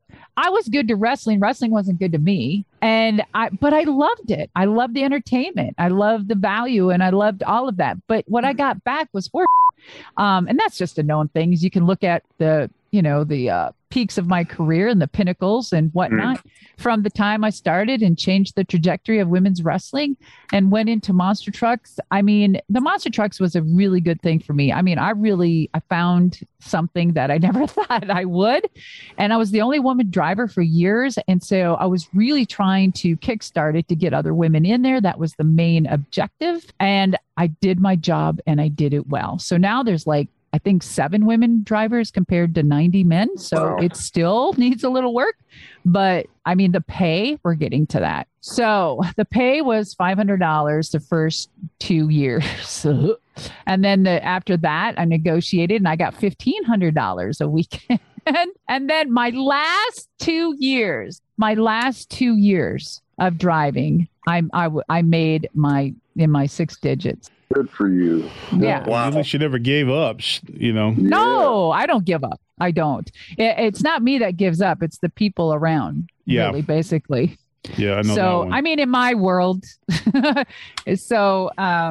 I was good to wrestling. Wrestling wasn't good to me. And I, but I loved it. I loved the entertainment. I loved the value and I loved all of that. But what I got back was work. Um, and that's just a known thing is you can look at the, you know, the uh, peaks of my career and the pinnacles and whatnot mm. from the time I started and changed the trajectory of women's wrestling and went into monster trucks. I mean, the monster trucks was a really good thing for me. I mean, I really, I found something that I never thought I would. And I was the only woman driver for years. And so I was really trying to kickstart it to get other women in there. That was the main objective. And I did my job and I did it well. So now there's like, I think seven women drivers compared to ninety men. So wow. it still needs a little work, but I mean, the pay, we're getting to that. So the pay was five hundred dollars the first two years. And then the, after that I negotiated and I got fifteen hundred dollars a weekend. And then my last two years, my last two years of driving, I, I, I made my, in my six digits. Good for you. Yeah. Wow. At least you never gave up, you know. No, I don't give up. I don't. It, it's not me that gives up. It's the people around. Yeah. Really, basically. Yeah, I know so, that one. I mean, in my world. so, um,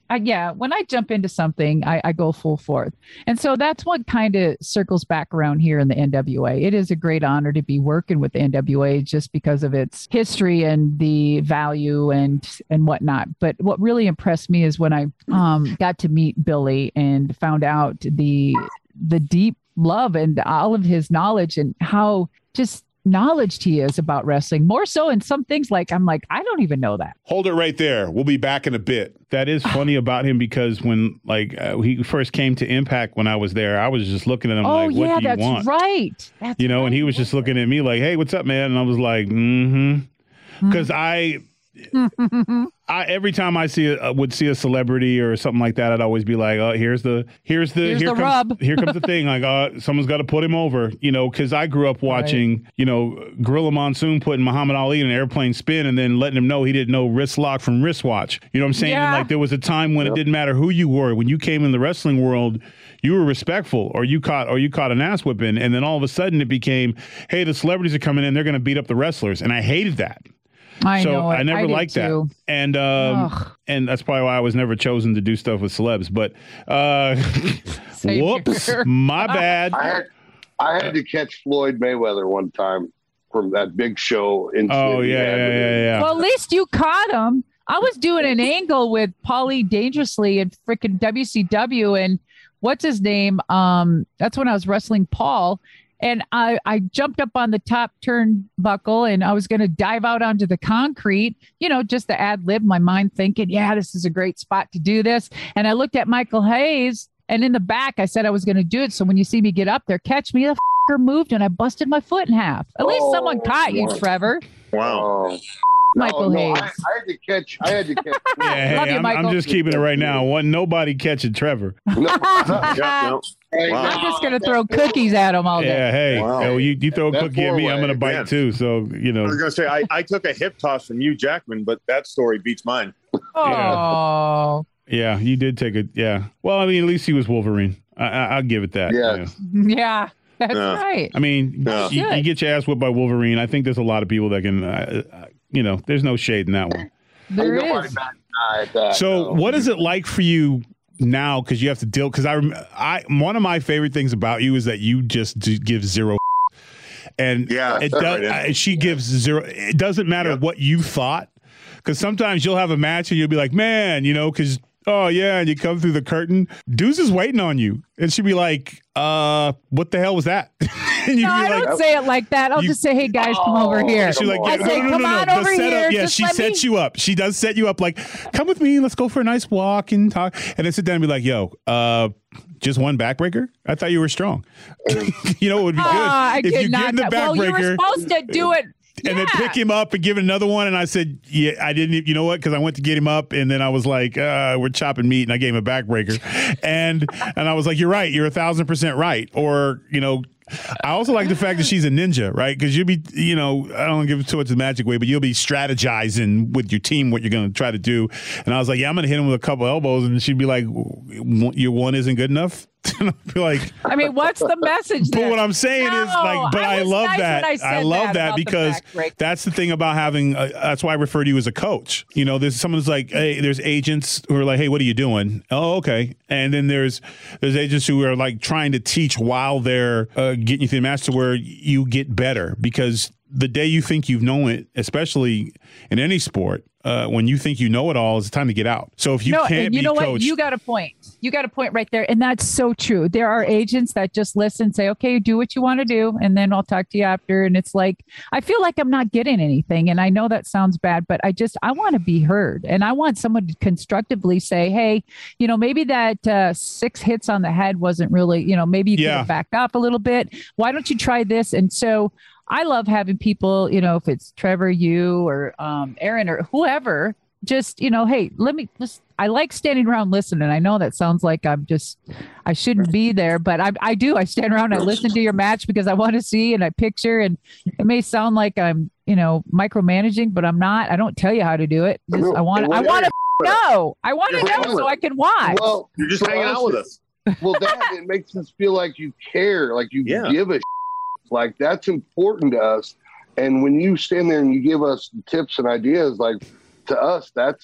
I, yeah, when I jump into something, I, I go full forth. And so that's what kind of circles back around here in the N W A. It is a great honor to be working with the N W A just because of its history and the value and and whatnot. But what really impressed me is when I um, got to meet Billy and found out the the deep love and all of his knowledge and how just knowledge he is about wrestling, more so in some things like I'm like, I don't even know that. Hold it right there. We'll be back in a bit. That is funny about him because when like uh, he first came to Impact when I was there, I was just looking at him oh, like, what yeah, do you that's want? right. That's you know, right. and he was just looking at me like, hey, what's up, man? And I was like, mm-hmm. Because I... I every time I see a, would see a celebrity or something like that, I'd always be like, "Oh, here's the here's the here's here the comes rub. here comes the thing." Like, "Oh, someone's got to put him over," you know, because I grew up watching, right. you know, Gorilla Monsoon putting Muhammad Ali in an airplane spin and then letting him know he didn't know wrist lock from wristwatch. You know what I'm saying? Yeah. And like there was a time when yep. it didn't matter who you were. When you came in the wrestling world, you were respectful, or you caught or you caught an ass whipping, and then all of a sudden it became, "Hey, the celebrities are coming in; they're going to beat up the wrestlers," and I hated that. I so know it. I never I liked too. that, and um, and that's probably why I was never chosen to do stuff with celebs. But uh, whoops, my bad. I had, I had to catch Floyd Mayweather one time from that big show. In oh yeah, yeah, yeah, yeah. Well, at least you caught him. I was doing an angle with Paulie Dangerously and freaking W C W, and what's his name? Um, that's when I was wrestling Paul. And I, I jumped up on the top turnbuckle and I was going to dive out onto the concrete, you know, just to ad lib my mind thinking, yeah, this is a great spot to do this. And I looked at Michael Hayes and in the back, I said I was going to do it. So when you see me get up there, catch me, the f***er moved and I busted my foot in half. At least oh, someone caught you, wow. Trevor. Wow. Oh. Michael no, Hayes. No, I, I had to catch. I had to catch. yeah, Love hey, you, I'm, Michael. I'm just keeping it right now. Wasn't nobody catching Trevor. No, no. yeah, no. Wow. I'm just going to throw cookies at him all day. Yeah, hey, Wow. hey, well, you, you throw a That cookie at me, I'm going to four-way, bite man. too. So, you know. I was going to say, I, I took a hip toss from you, Jackman, but that story beats mine. Oh. Yeah, you did take it. Yeah. Well, I mean, at least he was Wolverine. I, I, I'll give it that. Yeah. yeah. Yeah, that's Yeah. right. I mean, Yeah. you, you get your ass whipped by Wolverine. I think there's a lot of people that can, uh, uh, you know, there's no shade in that one. There Nobody is. back at that, So, no. what is it like for you now? Because you have to deal. Because I, rem- I, one of my favorite things about you is that you just do give zero. And Yeah, it that's does. right. I, she gives zero. It doesn't matter Yep. what you thought. Because sometimes you'll have a match and you'll be like, man, you know, because. Oh, yeah, and you come through the curtain. Deuce is waiting on you. And she'd be like, uh, what the hell was that? and you'd No, be I like, don't say it like that. I'll you- just say, hey, guys, come over here. she's like, I yeah, no, say, no, no, come no, on no. over The setup, here. yeah, Just she let sets me- you up. She does set you up like, come with me. Let's go for a nice walk and talk. And then sit down and be like, yo, uh, just one backbreaker? I thought you were strong. you know, it would be good Ah, I if did you not. give him the Well, you were backbreaker. supposed to do it. And then Yeah. pick him up and give it another one. And I said, yeah, I didn't, you know what? Because I went to get him up and then I was like, uh, we're chopping meat. And I gave him a backbreaker. and and I was like, you're right. You're a thousand percent right. Or, you know, I also like the fact that she's a ninja, right? Because you'll be, you know, I don't want to give it too much the magic way, but you'll be strategizing with your team what you're going to try to do. And I was like, yeah, I'm going to hit him with a couple elbows. And she'd be like, your one isn't good enough? and I'd be like, I mean, what's the message but there? what I'm saying No, is like, but I I, was love nice that. when I I, said love that that about the because backbreaker. that's the thing about having, uh, that's why I refer to you as a coach. You know, there's someone's like, hey, there's agents who are like, hey, what are you doing? Oh, okay. And then there's, there's agents who are like trying to teach while they're uh, getting you through the match to where you get better, because the day you think you've known it, especially in any sport, uh, when you think you know it all, it's time to get out. So if you no, can't and you be know coached, what? You got a point. You got a point right there. And that's so true. There are agents that just listen, say, okay, do what you want to do. And then I'll talk to you after. And it's like, I feel like I'm not getting anything. And I know that sounds bad, but I just, I want to be heard. And I want someone to constructively say, hey, you know, maybe that uh, six hits on the head wasn't really, you know, maybe you Yeah. could have backed up a little bit. Why don't you try this? And so I love having people, you know, if it's Trevor, you or um, Aaron or whoever, just, you know, hey, let me just, I like standing around listening. I know that sounds like I'm just, I shouldn't be there, but I, I do. I stand around and I listen to your match because I want to see and I picture, and it may sound like I'm, you know, micromanaging, but I'm not. I don't tell you how to do it. Just, I want, I want to know. I want to know so I can watch. Well, You're just for hanging us, out with us. well, that it makes us feel like you care, like you Yeah. give a like that's important to us. And when you stand there and you give us tips and ideas, like to us, that's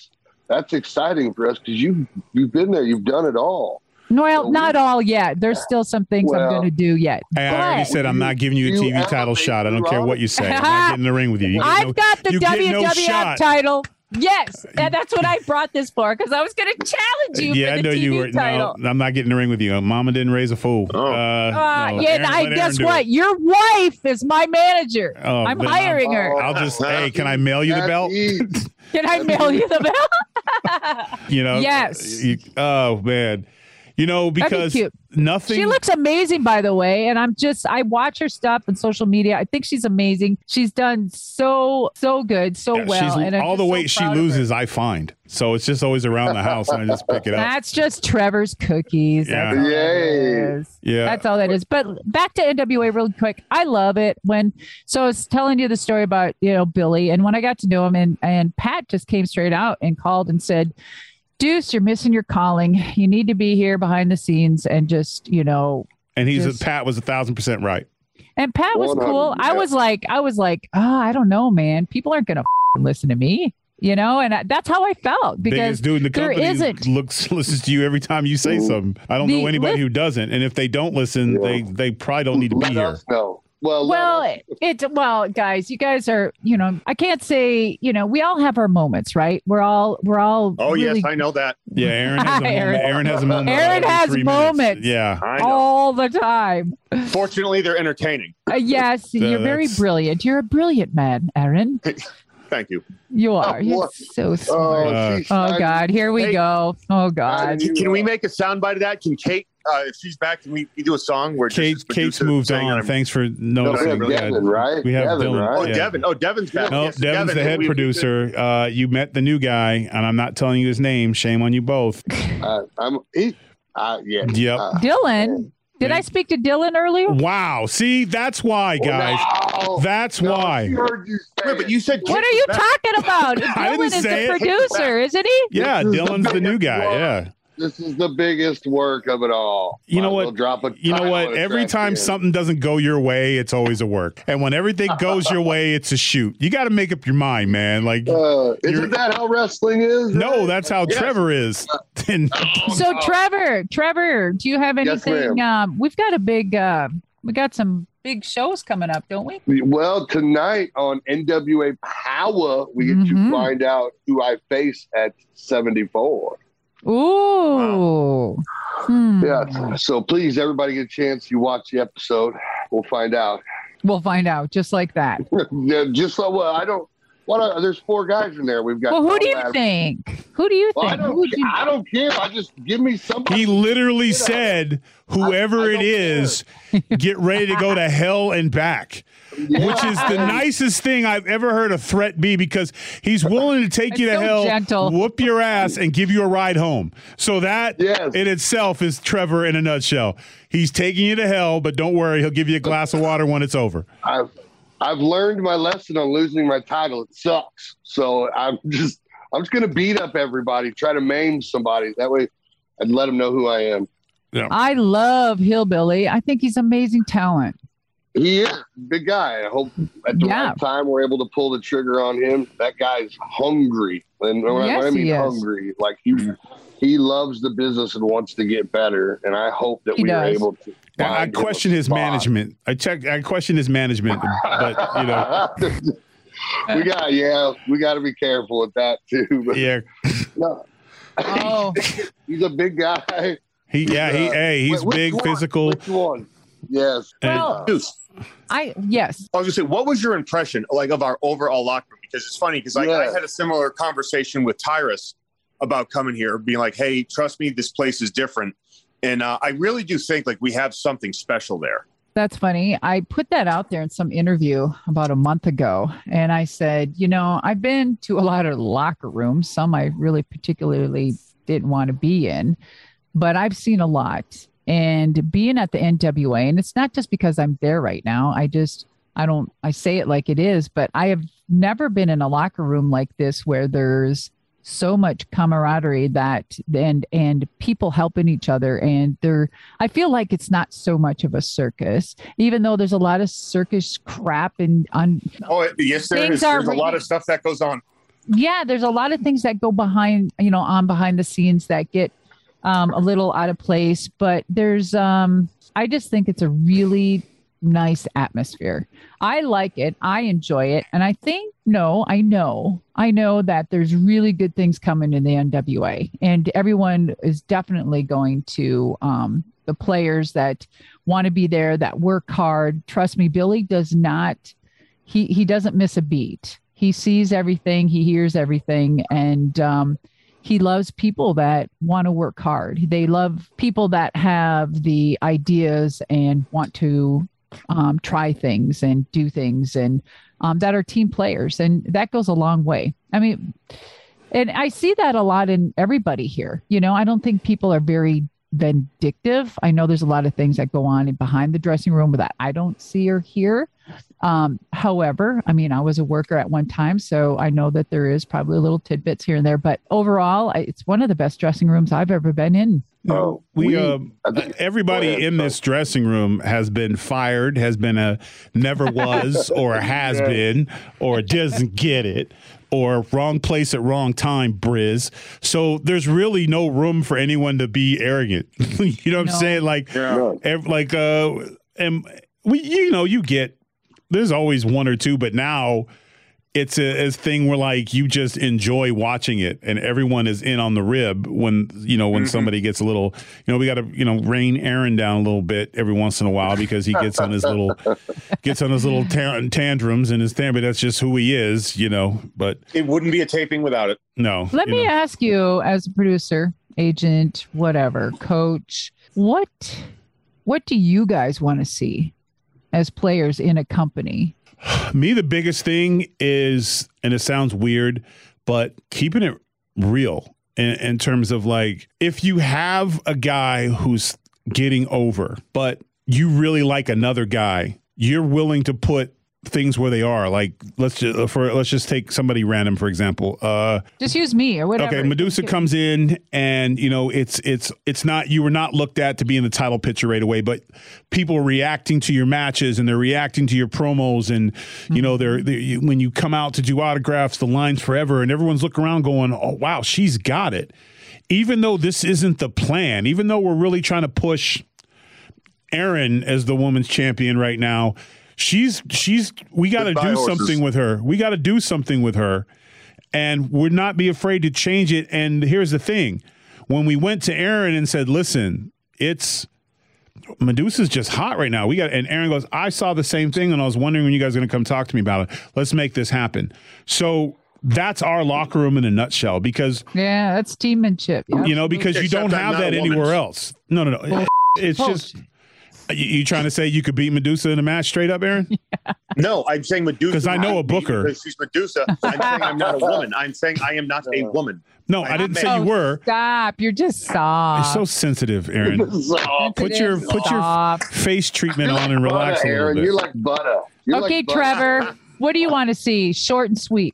that's exciting for us because you you've been there, you've done it all. Well, So not we- all yet. There's still some things I'm Well, going to do yet. Hey, I already But- said I'm not giving you a You T V title elevate shot. I don't me, care Rob. what you say. I'm not getting in the ring with you. you get I've no- got the you get W no W F shot. title. Yes, and that's what I brought this for because I was going to challenge you Yeah, for I the know T V you were. title. No, I'm not getting in the ring with you. Mama didn't raise a fool. Oh. Uh, Uh, no. yeah, Aaron- I let Aaron guess do what? it. Your wife is my manager. Oh, I'm then hiring her. I'll just. Hey, can I mail you the That's belt? easy. Can I mail you the belt? You know. Yes. you- oh man. You know, That'd be because cute. nothing. She looks amazing, by the way. And I'm just, I watch her stuff on social media. I think she's amazing. She's done so, so good, so Yeah, well. she's- and I'm all the just so weight she proud of her. loses, I find. So it's just always around the house, and I just pick it up. That's just Trevor's cookies. Yeah. That's all that Yay. is. Yeah. That's all that is. But back to N W A really quick. I love it when, so I was telling you the story about, you know, Billy. And when I got to know him and, and Pat just came straight out and called and said, Deuce, you're missing your calling. You need to be here behind the scenes and just, you know, And he's just- Pat was a thousand percent right. and Pat was one hundred, cool. I yeah. was like, I was like, oh, I don't know, man. People aren't going to listen to me, you know? And I, that's how I felt because Biggest dude in the there company isn't. looks listens to you every time you say something. I don't The know anybody lis- who doesn't. And if they don't listen, Yeah. they they probably don't need to be Let here. us know. Well, let Well, us- it well, guys, you guys are, you know, I can't say, you know, we all have our moments, right? We're all, we're all. Oh really, yes, I know that. Yeah, Aaron has a Hi, moment. Aaron. Aaron has a moment. Aaron every has three minutes. moments. Yeah. I know. all the time. Fortunately, they're entertaining. Uh, yes, you're very that's- brilliant. You're a brilliant man, Aaron. Thank you. You are. You're what? so smart. Uh, she's Oh shining. God, here we Hey. go. Oh God. Can, can we make a soundbite of that? Can Kate, uh, if she's back, can we, we do a song where Kate, just Kate's producer moved saying on. I'm- Thanks for No, we noticing. have Devin, right? We have Devin, Dylan. right? Oh, Yeah. Devin. Oh, Devin's back. No, Yes, Devin's the Devin, head we- producer. Uh, you met the new guy, and I'm not telling you his name. Shame on you both. Uh, I'm. He, uh, yeah. Yep. Uh, Dylan. Did I speak to Dylan earlier? Wow. See, that's why, guys. no. That's No, why. she heard you say Wait, but you said What Kate are you was back. talking about? I didn't Dylan is say the it. producer, isn't he? Yeah, This is Dylan's the the new biggest guy. one. Yeah. This is the biggest work of it all. You know Might as what? well Drop a You know title what? and a Every track time in. something doesn't go your way, it's always a work. And when everything goes your way, it's a shoot. You got to make up your mind, man. Like, Uh, You're- isn't that how wrestling is? no, that's how Yes. Trevor is. And So Trevor, Trevor, do you have Yes, anything? ma'am. um, we've got a big, uh, we got some big shows coming up, don't we? Well, tonight on N W A Power, we get Mhm. to find out who I face at seventy-four. Ooh. Hmm. Yeah. So please, everybody get a chance. You watch the episode. We'll find out. We'll find out just like that. Yeah, just so well, I don't. What? Are, there's four guys in there. We've got. Well, who do you Tom Adams. think? Who do you Well, I think? Who don't. would you? I don't care. I just give me somebody. he literally said, whoever I it don't is, get ready to go to hell and back. Yeah. Which is the nicest thing I've ever heard a threat be, because he's willing to take you to It's so hell, gentle. whoop your ass, and give you a ride home. So that Yes. in itself is Trevor in a nutshell. He's taking you to hell, but don't worry, he'll give you a glass of water when it's over. I've I've learned my lesson on losing my title. It sucks. So I'm just I'm just gonna beat up everybody, try to maim somebody. That way, I'd let them know who I am. I love Hillbilly. I think he's amazing talent. He is a big guy. I hope at the Yeah. right time we're able to pull the trigger on him. That guy's hungry, and when, I, Yes, when I mean he is. hungry, like he he loves the business and wants to get better. And I hope that He we are does. able to. I find him a question his spot. management. I check. I question his management, but you know, we got yeah, we got to be careful with that too. But yeah, no, Oh, he's a big guy. he, yeah, he, Uh, hey, he's wait, which big, one? physical. Which one? Yes. and- well, Deuce, I yes. I was gonna say, what was your impression like of our overall locker room? Because it's funny because like, Yeah. I had a similar conversation with Tyrus about coming here, being like, "Hey, trust me, this place is different," and uh, I really do think like we have something special there. That's funny. I put that out there in some interview about a month ago. And I said, you know, I've been to a lot of locker rooms, some I really particularly didn't want to be in, but I've seen a lot. And being at the N W A, and it's not just because I'm there right now. I just, I don't, I say it like it is, but I have never been in a locker room like this where there's so much camaraderie that and and people helping each other, and they're I feel like it's not so much of a circus, even though there's a lot of circus crap and on Oh yes, there Things is. are There's a lot really- of stuff that goes on. yeah, there's a lot of things that go behind, you know, on behind the scenes that get um, a little out of place. But there's, um, I just think it's a really nice atmosphere. I like it. I enjoy it. And I think, no, I know, I know that there's really good things coming in the N W A, and everyone is definitely going to, um, the players that want to be there, that work hard. Trust me, Billy does not, he, he doesn't miss a beat. He sees everything, he hears everything. And, um, he loves people that want to work hard. They love people that have the ideas and want to um, try things and do things, and um, that are team players. And that goes a long way. I mean, and I see that a lot in everybody here. You know, I don't think people are very vindictive. I know there's a lot of things that go on behind the dressing room that I don't see or hear. Um, however, I mean, I was a worker at one time, so I know that there is probably little tidbits here and there, but overall, I, it's one of the best dressing rooms I've ever been in. No, we, we uh, everybody ahead, in this dressing room has been fired, has been a never was or a has yeah. been, or doesn't get it, or wrong place at wrong time, Briz. So there's really no room for anyone to be arrogant. You know what no. I'm saying? Like, yeah. ev- like, uh, and we, you know, you get, there's always one or two, but now it's a, a thing where like you just enjoy watching it, and everyone is in on the rib when, you know, when mm-hmm. somebody gets a little, you know, we got to, you know, rein Aaron down a little bit every once in a while because he gets on his little, gets on his little ta- tantrums and his tan, but that's just who he is, you know, but it wouldn't be a taping without it. No. Let me know. ask you, as a producer, agent, whatever, coach, what, what do you guys want to see as players in a company? Me, the biggest thing is, and it sounds weird, but keeping it real in, in terms of like, if you have a guy who's getting over, but you really like another guy, you're willing to put things where they are. Like, let's just for let's just take somebody random, for example. Uh, just use me or whatever. Okay, Medusa comes in, and you know it's it's it's not, you were not looked at to be in the title picture right away, but people are reacting to your matches and they're reacting to your promos, and mm-hmm. you know they're, they're when you come out to do autographs, the line's forever, and everyone's looking around going, "Oh wow, she's got it." Even though this isn't the plan, even though we're really trying to push Erin as the women's champion right now. She's she's we got to do horses. something with her. We got to do something with her, and would not be afraid to change it. And here's the thing: when we went to Erin and said, "Listen, it's Medusa's just hot right now. We got," and Erin goes, "I saw the same thing, and I was wondering when you guys are going to come talk to me about it. Let's make this happen." So that's our locker room in a nutshell. Because yeah, that's teammanship. Yep. You know, because Except you don't have that anywhere else. No, no, no. Well, it's just. You, you trying to say you could beat Medusa in a match straight up, Aaron? Yeah. No, I'm saying Medusa. Because I know a booker. Because she's Medusa. I'm saying I'm not a woman. I'm saying I am not a woman. No, I, I didn't say you were. Stop! You're just soft. You're so sensitive, Aaron. Soft. Put your soft. put your face treatment on and relax butter, a little Aaron. bit. You're like butter. You're okay, like butter. Trevor. What do you want to see? Short and sweet.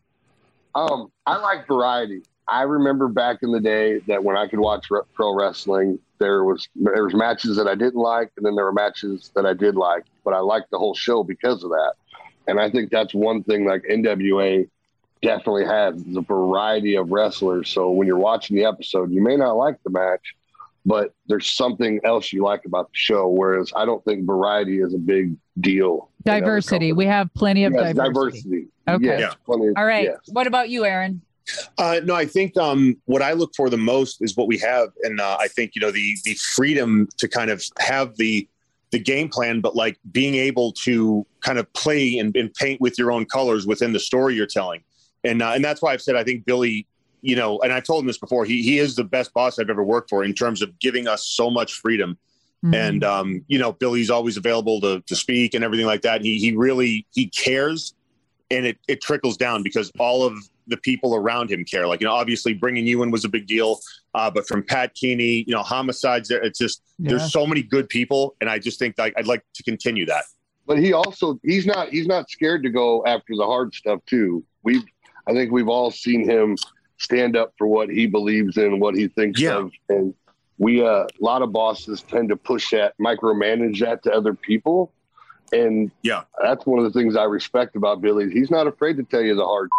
Um, I like variety. I remember back in the day that when I could watch re- pro wrestling, there was there was matches that I didn't like, and then there were matches that I did like, but I liked the whole show because of that. And I think that's one thing like N W A definitely has, the variety of wrestlers. So when you're watching the episode, you may not like the match, but there's something else you like about the show. Whereas I don't think variety is a big deal. Diversity. We have plenty of yes, diversity. diversity. Okay. Yes, plenty of, All right. Yes. What about you, Aaron? Uh, no, I think um, what I look for the most is what we have. And uh, I think, you know, the the freedom to kind of have the the game plan, but like being able to kind of play and, and paint with your own colors within the story you're telling. And uh, and that's why I've said I think Billy, you know, and I've told him this before, he he is the best boss I've ever worked for in terms of giving us so much freedom. Mm-hmm. And, um, you know, Billy's always available to to speak and everything like that. He he really, he cares, and it, it trickles down because all of the people around him care. Like, you know, obviously bringing you in was a big deal, uh, but from Pat Keeney, you know, Homicides there, it's just, yeah. There's so many good people. And I just think like, I'd like to continue that. But he also, he's not, he's not scared to go after the hard stuff too. We've, I think we've all seen him stand up for what he believes in, what he thinks yeah. of. And we, uh, a lot of bosses tend to push that, micromanage that to other people. And yeah, that's one of the things I respect about Billy. He's not afraid to tell you the hard.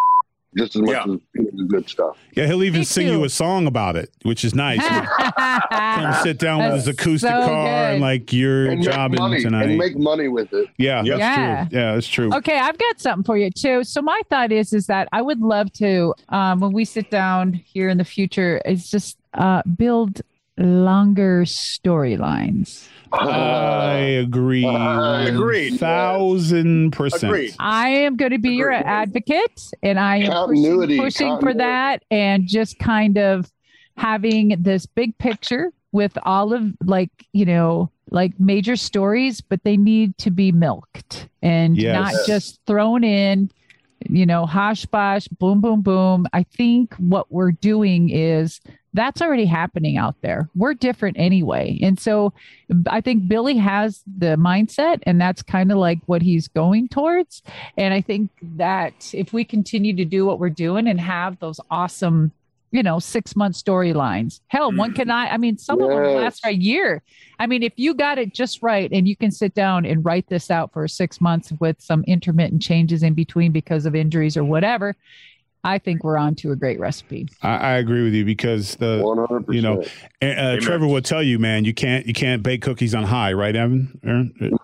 just as much Yeah. as you know, the good stuff. Yeah, he'll even Me sing too. you a song about it, which is nice. Come sit down with his That's acoustic so car good. and like your And make job money tonight. and make money with it. yeah, that's Yeah. true. Yeah, that's true. Okay, I've got something for you too. So my thought is is that I would love to, um, when we sit down here in the future, is just uh, build longer storylines. I agree. I agreed. Thousand percent. Agreed. I am going to be your Agreed. advocate, and I am Continuity, pushing, pushing for continuity. that, and just kind of having this big picture with all of like you know like major stories, but they need to be milked and Yes. not just thrown in. You know, hosh bosh, boom, boom, boom. I think what we're doing is that's already happening out there. We're different anyway. And so I think Billy has the mindset, and that's kind of like what he's going towards. And I think that if we continue to do what we're doing and have those awesome, you know, six month storylines, hell, one can I, I mean, some of them Yes. last for a year. I mean, if you got it just right and you can sit down and write this out for six months with some intermittent changes in between because of injuries or whatever, I think we're on to a great recipe. I, I agree with you because the one hundred percent. you know uh, Trevor will tell you, man, you can't you can't bake cookies on high, right, Evan? Aaron?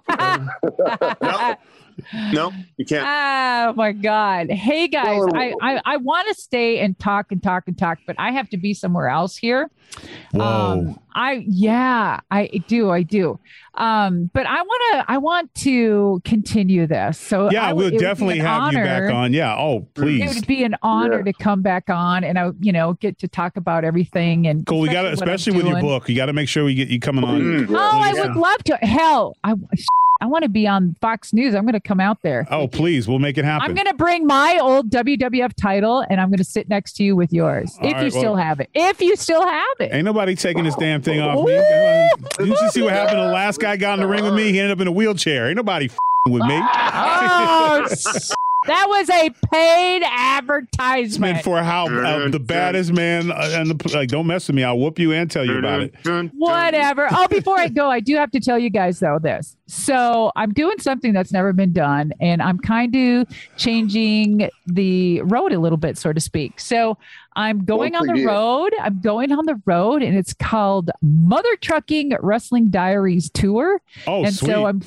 No, no, you can't. Oh my God. Hey guys, Well, I, I, I want to stay and talk and talk and talk, but I have to be somewhere else here. Whoa. Um, I, yeah, I do. I do. Um, but I want to, I want to continue this. So yeah, I would- we'll it would be definitely an have you honor- back on. Yeah. Oh, It please. would be an honor Yeah. to come back on and I, you know, get to talk about everything and Cool. We got to, what I'm especially with your doing. book, you got to make sure we get you coming on. Mm, Oh, yeah. I Yeah. would love to. Hell, I, I want to be on Fox News. I'm going to come out there. Oh, please. We'll make it happen. I'm going to bring my old W W F title and I'm going to sit next to you with yours. All if right, you still well- have it. If you still have it. Ain't nobody taking this damn thing off me. Didn't you see what happened? The last guy got in the ring with me. He ended up in a wheelchair. Ain't nobody f***ing with me. Oh, that was a paid It's advertisement. meant for how uh, the baddest man uh, and the like. Don't mess with me. I'll whoop you and tell you about it. Whatever. Oh, before I go, I do have to tell you guys though this. So I'm doing something that's never been done, and I'm kind of changing the road a little bit, so to speak. So I'm going Once on the again. road. I'm going on the road, and it's called Mother Trucking Wrestling Diaries Tour. Oh, and sweet. so I'm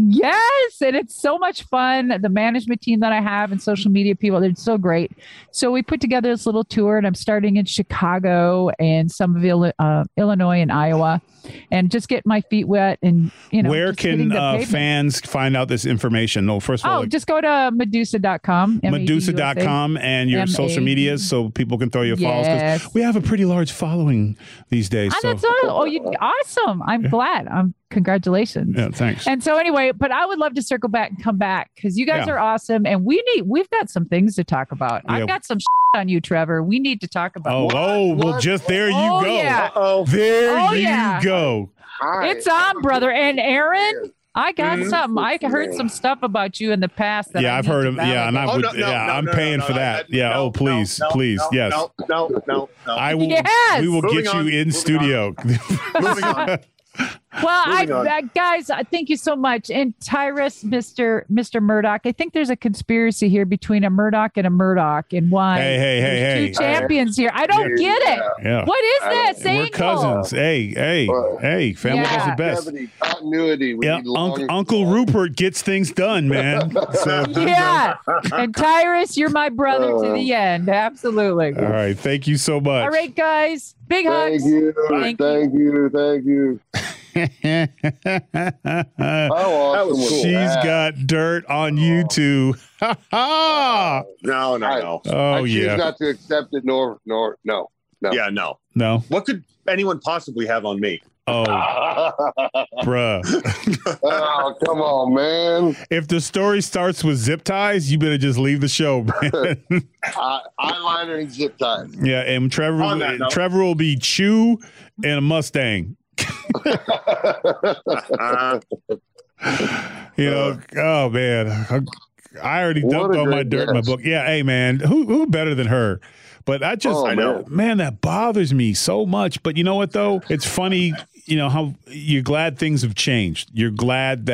yes, and it's so much fun. The management team that I have and social media people, they're so great. So we put together this little tour, and I'm starting in Chicago and some of Ill- uh, Illinois and Iowa, and just get my feet wet. And you know, Where just hitting can the uh, pavement. fans find out this information? No, first of all, Oh, like, just go to Medusa dot com. Medusa dot com and your M A social medias so people can throw you follows. Yes. Because we have a pretty large following these days. Oh, So, that's all. Oh, you awesome! I'm glad. I'm congratulations. yeah, thanks. And so anyway, but I would love to circle back and come back because you guys Yeah. are awesome, and we need we've got some things to talk about. Yeah. I've got some on you, Trevor. We need to talk about. Oh, oh, well, What? just there you Oh, go. yeah. Oh, There Oh, you yeah. go. I- It's on, brother. And Aaron, I got Mhm. something. I heard some stuff about you in the past. That Yeah, I I've need heard to him. Yeah, and I validate. would. yeah, I'm no, paying no, for no, that. no, yeah. no, oh, please, no, please, no, yes. No, no, no, no. I will. Yes. We will Moving get on, you in moving studio. Moving on. Well, I, Moving on. uh, guys, uh, thank you so much. And Tyrus, Mister Mister Murdoch, I think there's a conspiracy here between a Murdoch and a Murdoch, and why Hey, hey, hey, there's hey. two champions here. I don't get it. Yeah. What is I- this? We're angle? cousins. Hey, hey, Well, hey. Family Yeah. does the best. Continuity, continuity. We Yeah, need long- Unc- Uncle Rupert gets things done, man. So, Yeah. And Tyrus, you're my brother to Uh, the end. Absolutely. all right. Thank you so much. All right, guys. Big Thank hugs. you. Thank Thank, you. Thank you. How That awesome was was cool. She's that? got dirt on you too. Ha ha! No, no, I- no. I Oh choose yeah. not to accept it, nor, nor, no. No. Yeah, no. No. What could anyone possibly have on me? Oh, bruh. Oh, come on, man. If the story starts with zip ties, you better just leave the show, man. I, eyeliner and zip ties. Yeah, and Trevor, On that note. Trevor will be Chew and a Mustang. Uh, You know, oh man, I already What dumped a on my great dirt in my guest. book. Yeah, hey man, who who better than her? But I just, Oh, I know. man, that bothers me so much. But you know what though? It's funny, you know how you're glad things have changed. You're glad that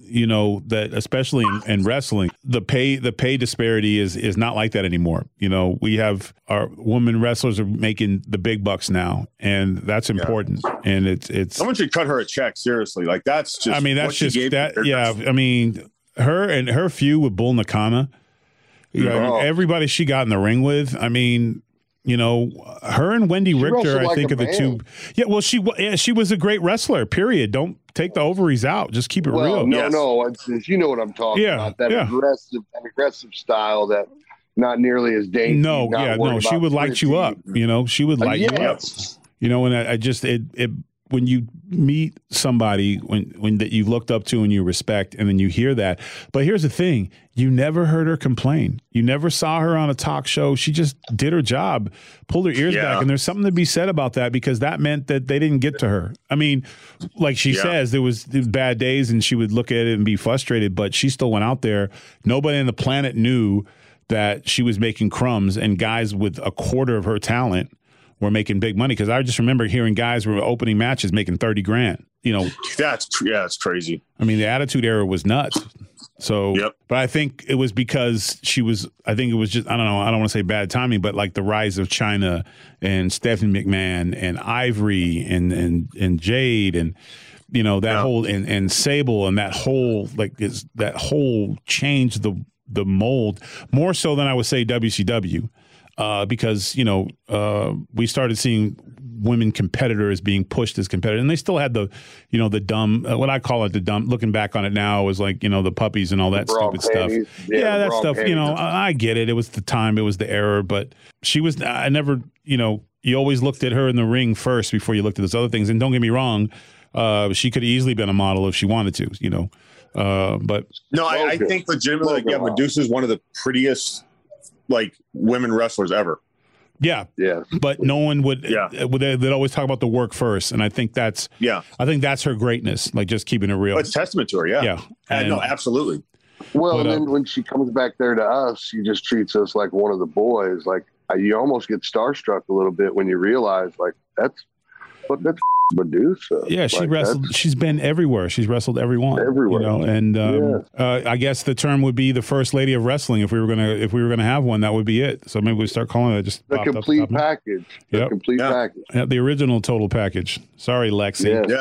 you know, that especially in, in wrestling, the pay the pay disparity is is not like that anymore. You know, we have our women wrestlers are making the big bucks now, and that's important. Yeah. And it's it's someone should cut her a check, seriously. Like that's just I mean, that's just that yeah, I mean, her and her feud with Bull Nakano, you know, oh. everybody she got in the ring with, I mean, you know, her and Wendy she Richter, I like think, are the man. two. Yeah, well, she yeah, she was a great wrestler, period. Don't take the ovaries out. Just keep it well, real. No, yes. no. It's, you know what I'm talking yeah, about. That yeah. aggressive, that aggressive style that not nearly as dangerous. No, yeah, no. She would light you up. You know, she would light uh, yes. you up. You know, and I, I just, it, it, when you meet somebody when, when that you looked up to and you respect, and then you hear that. But here's the thing. You never heard her complain. You never saw her on a talk show. She just did her job, pulled her ears yeah. back. And there's something to be said about that, because that meant that they didn't get to her. I mean, like she yeah. says, there was bad days and she would look at it and be frustrated, but she still went out there. Nobody on the planet knew that she was making crumbs, and guys with a quarter of her talent were making big money. Because I just remember hearing guys were opening matches making thirty grand. You know, that's yeah, it's crazy. I mean, the Attitude Era was nuts. So, yep. but I think it was because she was, I think it was just, I don't know, I don't want to say bad timing, but like the rise of Chyna and Stephanie McMahon and Ivory and, and, and Jade and, you know, that yeah. whole, and, and Sable and that whole, like is that whole changed the, the mold more so than I would say W C W. Uh, because, you know, uh, we started seeing women competitors being pushed as competitors, and they still had the, you know, the dumb, uh, what I call it, the dumb, looking back on it now was like, you know, the puppies and all that stupid panties. stuff. Yeah, yeah that stuff, panties. You know, I, I get it. It was the time, it was the era, but she was, I never, you know, you always looked at her in the ring first before you looked at those other things. And don't get me wrong, uh, she could have easily been a model if she wanted to, you know, uh, but. No, I, I think legitimately, like, yeah, Medusa's one of the prettiest, like, women wrestlers ever. Yeah, yeah, but no one would. Yeah, they, they'd always talk about the work first, and I think that's. Yeah, I think that's her greatness. Like just keeping it real. Well, it's testament to her. Yeah, yeah, and, no, absolutely. Well, but, and then uh, when she comes back there to us, she just treats us like one of the boys. Like you almost get starstruck a little bit when you realize, like that's what that's Medusa. Yeah, she like, wrestled. She's been everywhere. She's wrestled everyone. Everywhere, you know. And um, yeah. uh, I guess the term would be the first lady of wrestling. If we were gonna, if we were gonna have one, that would be it. So maybe we start calling it just the complete up, package. The yep. complete yeah. package. Yeah, the original total package. Sorry, Lexi. Yeah.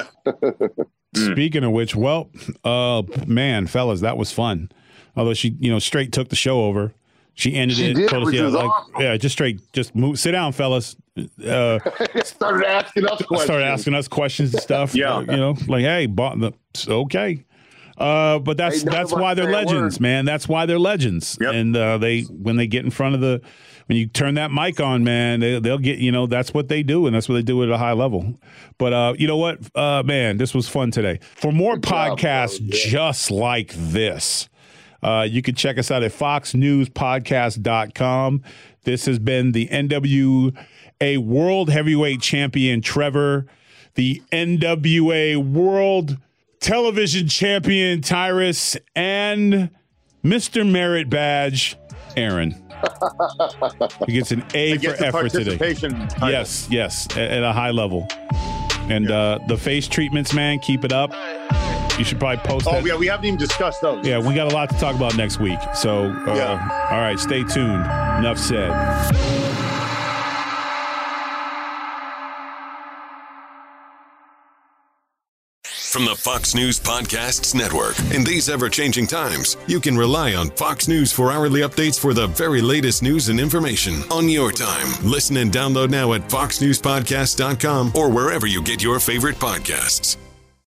yeah. Speaking of which, well, uh, man, fellas, that was fun. Although she, you know, straight took the show over. She ended she it. Did, told us, which yeah, was like, awesome. yeah, just straight, just move, sit down, fellas. Uh, started asking us questions. Started asking us questions and stuff. Yeah, uh, you know, like, hey, bought the okay. Uh, but that's hey, that's why they're legends, word. man. That's why they're legends. Yep. And uh, they when they get in front of the when you turn that mic on, man, they, they'll get, you know, that's what they do, and that's what they do at a high level. But uh, you know what, uh, man, this was fun today. For more Good podcasts job, yeah. just like this. Uh, you can check us out at fox news podcast dot com. This has been the N W A World Heavyweight Champion, Trevor, the N W A World Television Champion, Tyrus, and Mister Merit Badge, Aaron. He gets an A for effort today. Yes, yes, at, at a high level. And yeah. uh, the face treatments, man, keep it up. You should probably post oh, that. Oh, yeah, we haven't even discussed those. Yeah, we got a lot to talk about next week. So, uh, yeah. all right, stay tuned. Enough said. From the Fox News Podcasts Network. In these ever-changing times, you can rely on Fox News for hourly updates for the very latest news and information on your time. Listen and download now at fox news podcast dot com or wherever you get your favorite podcasts.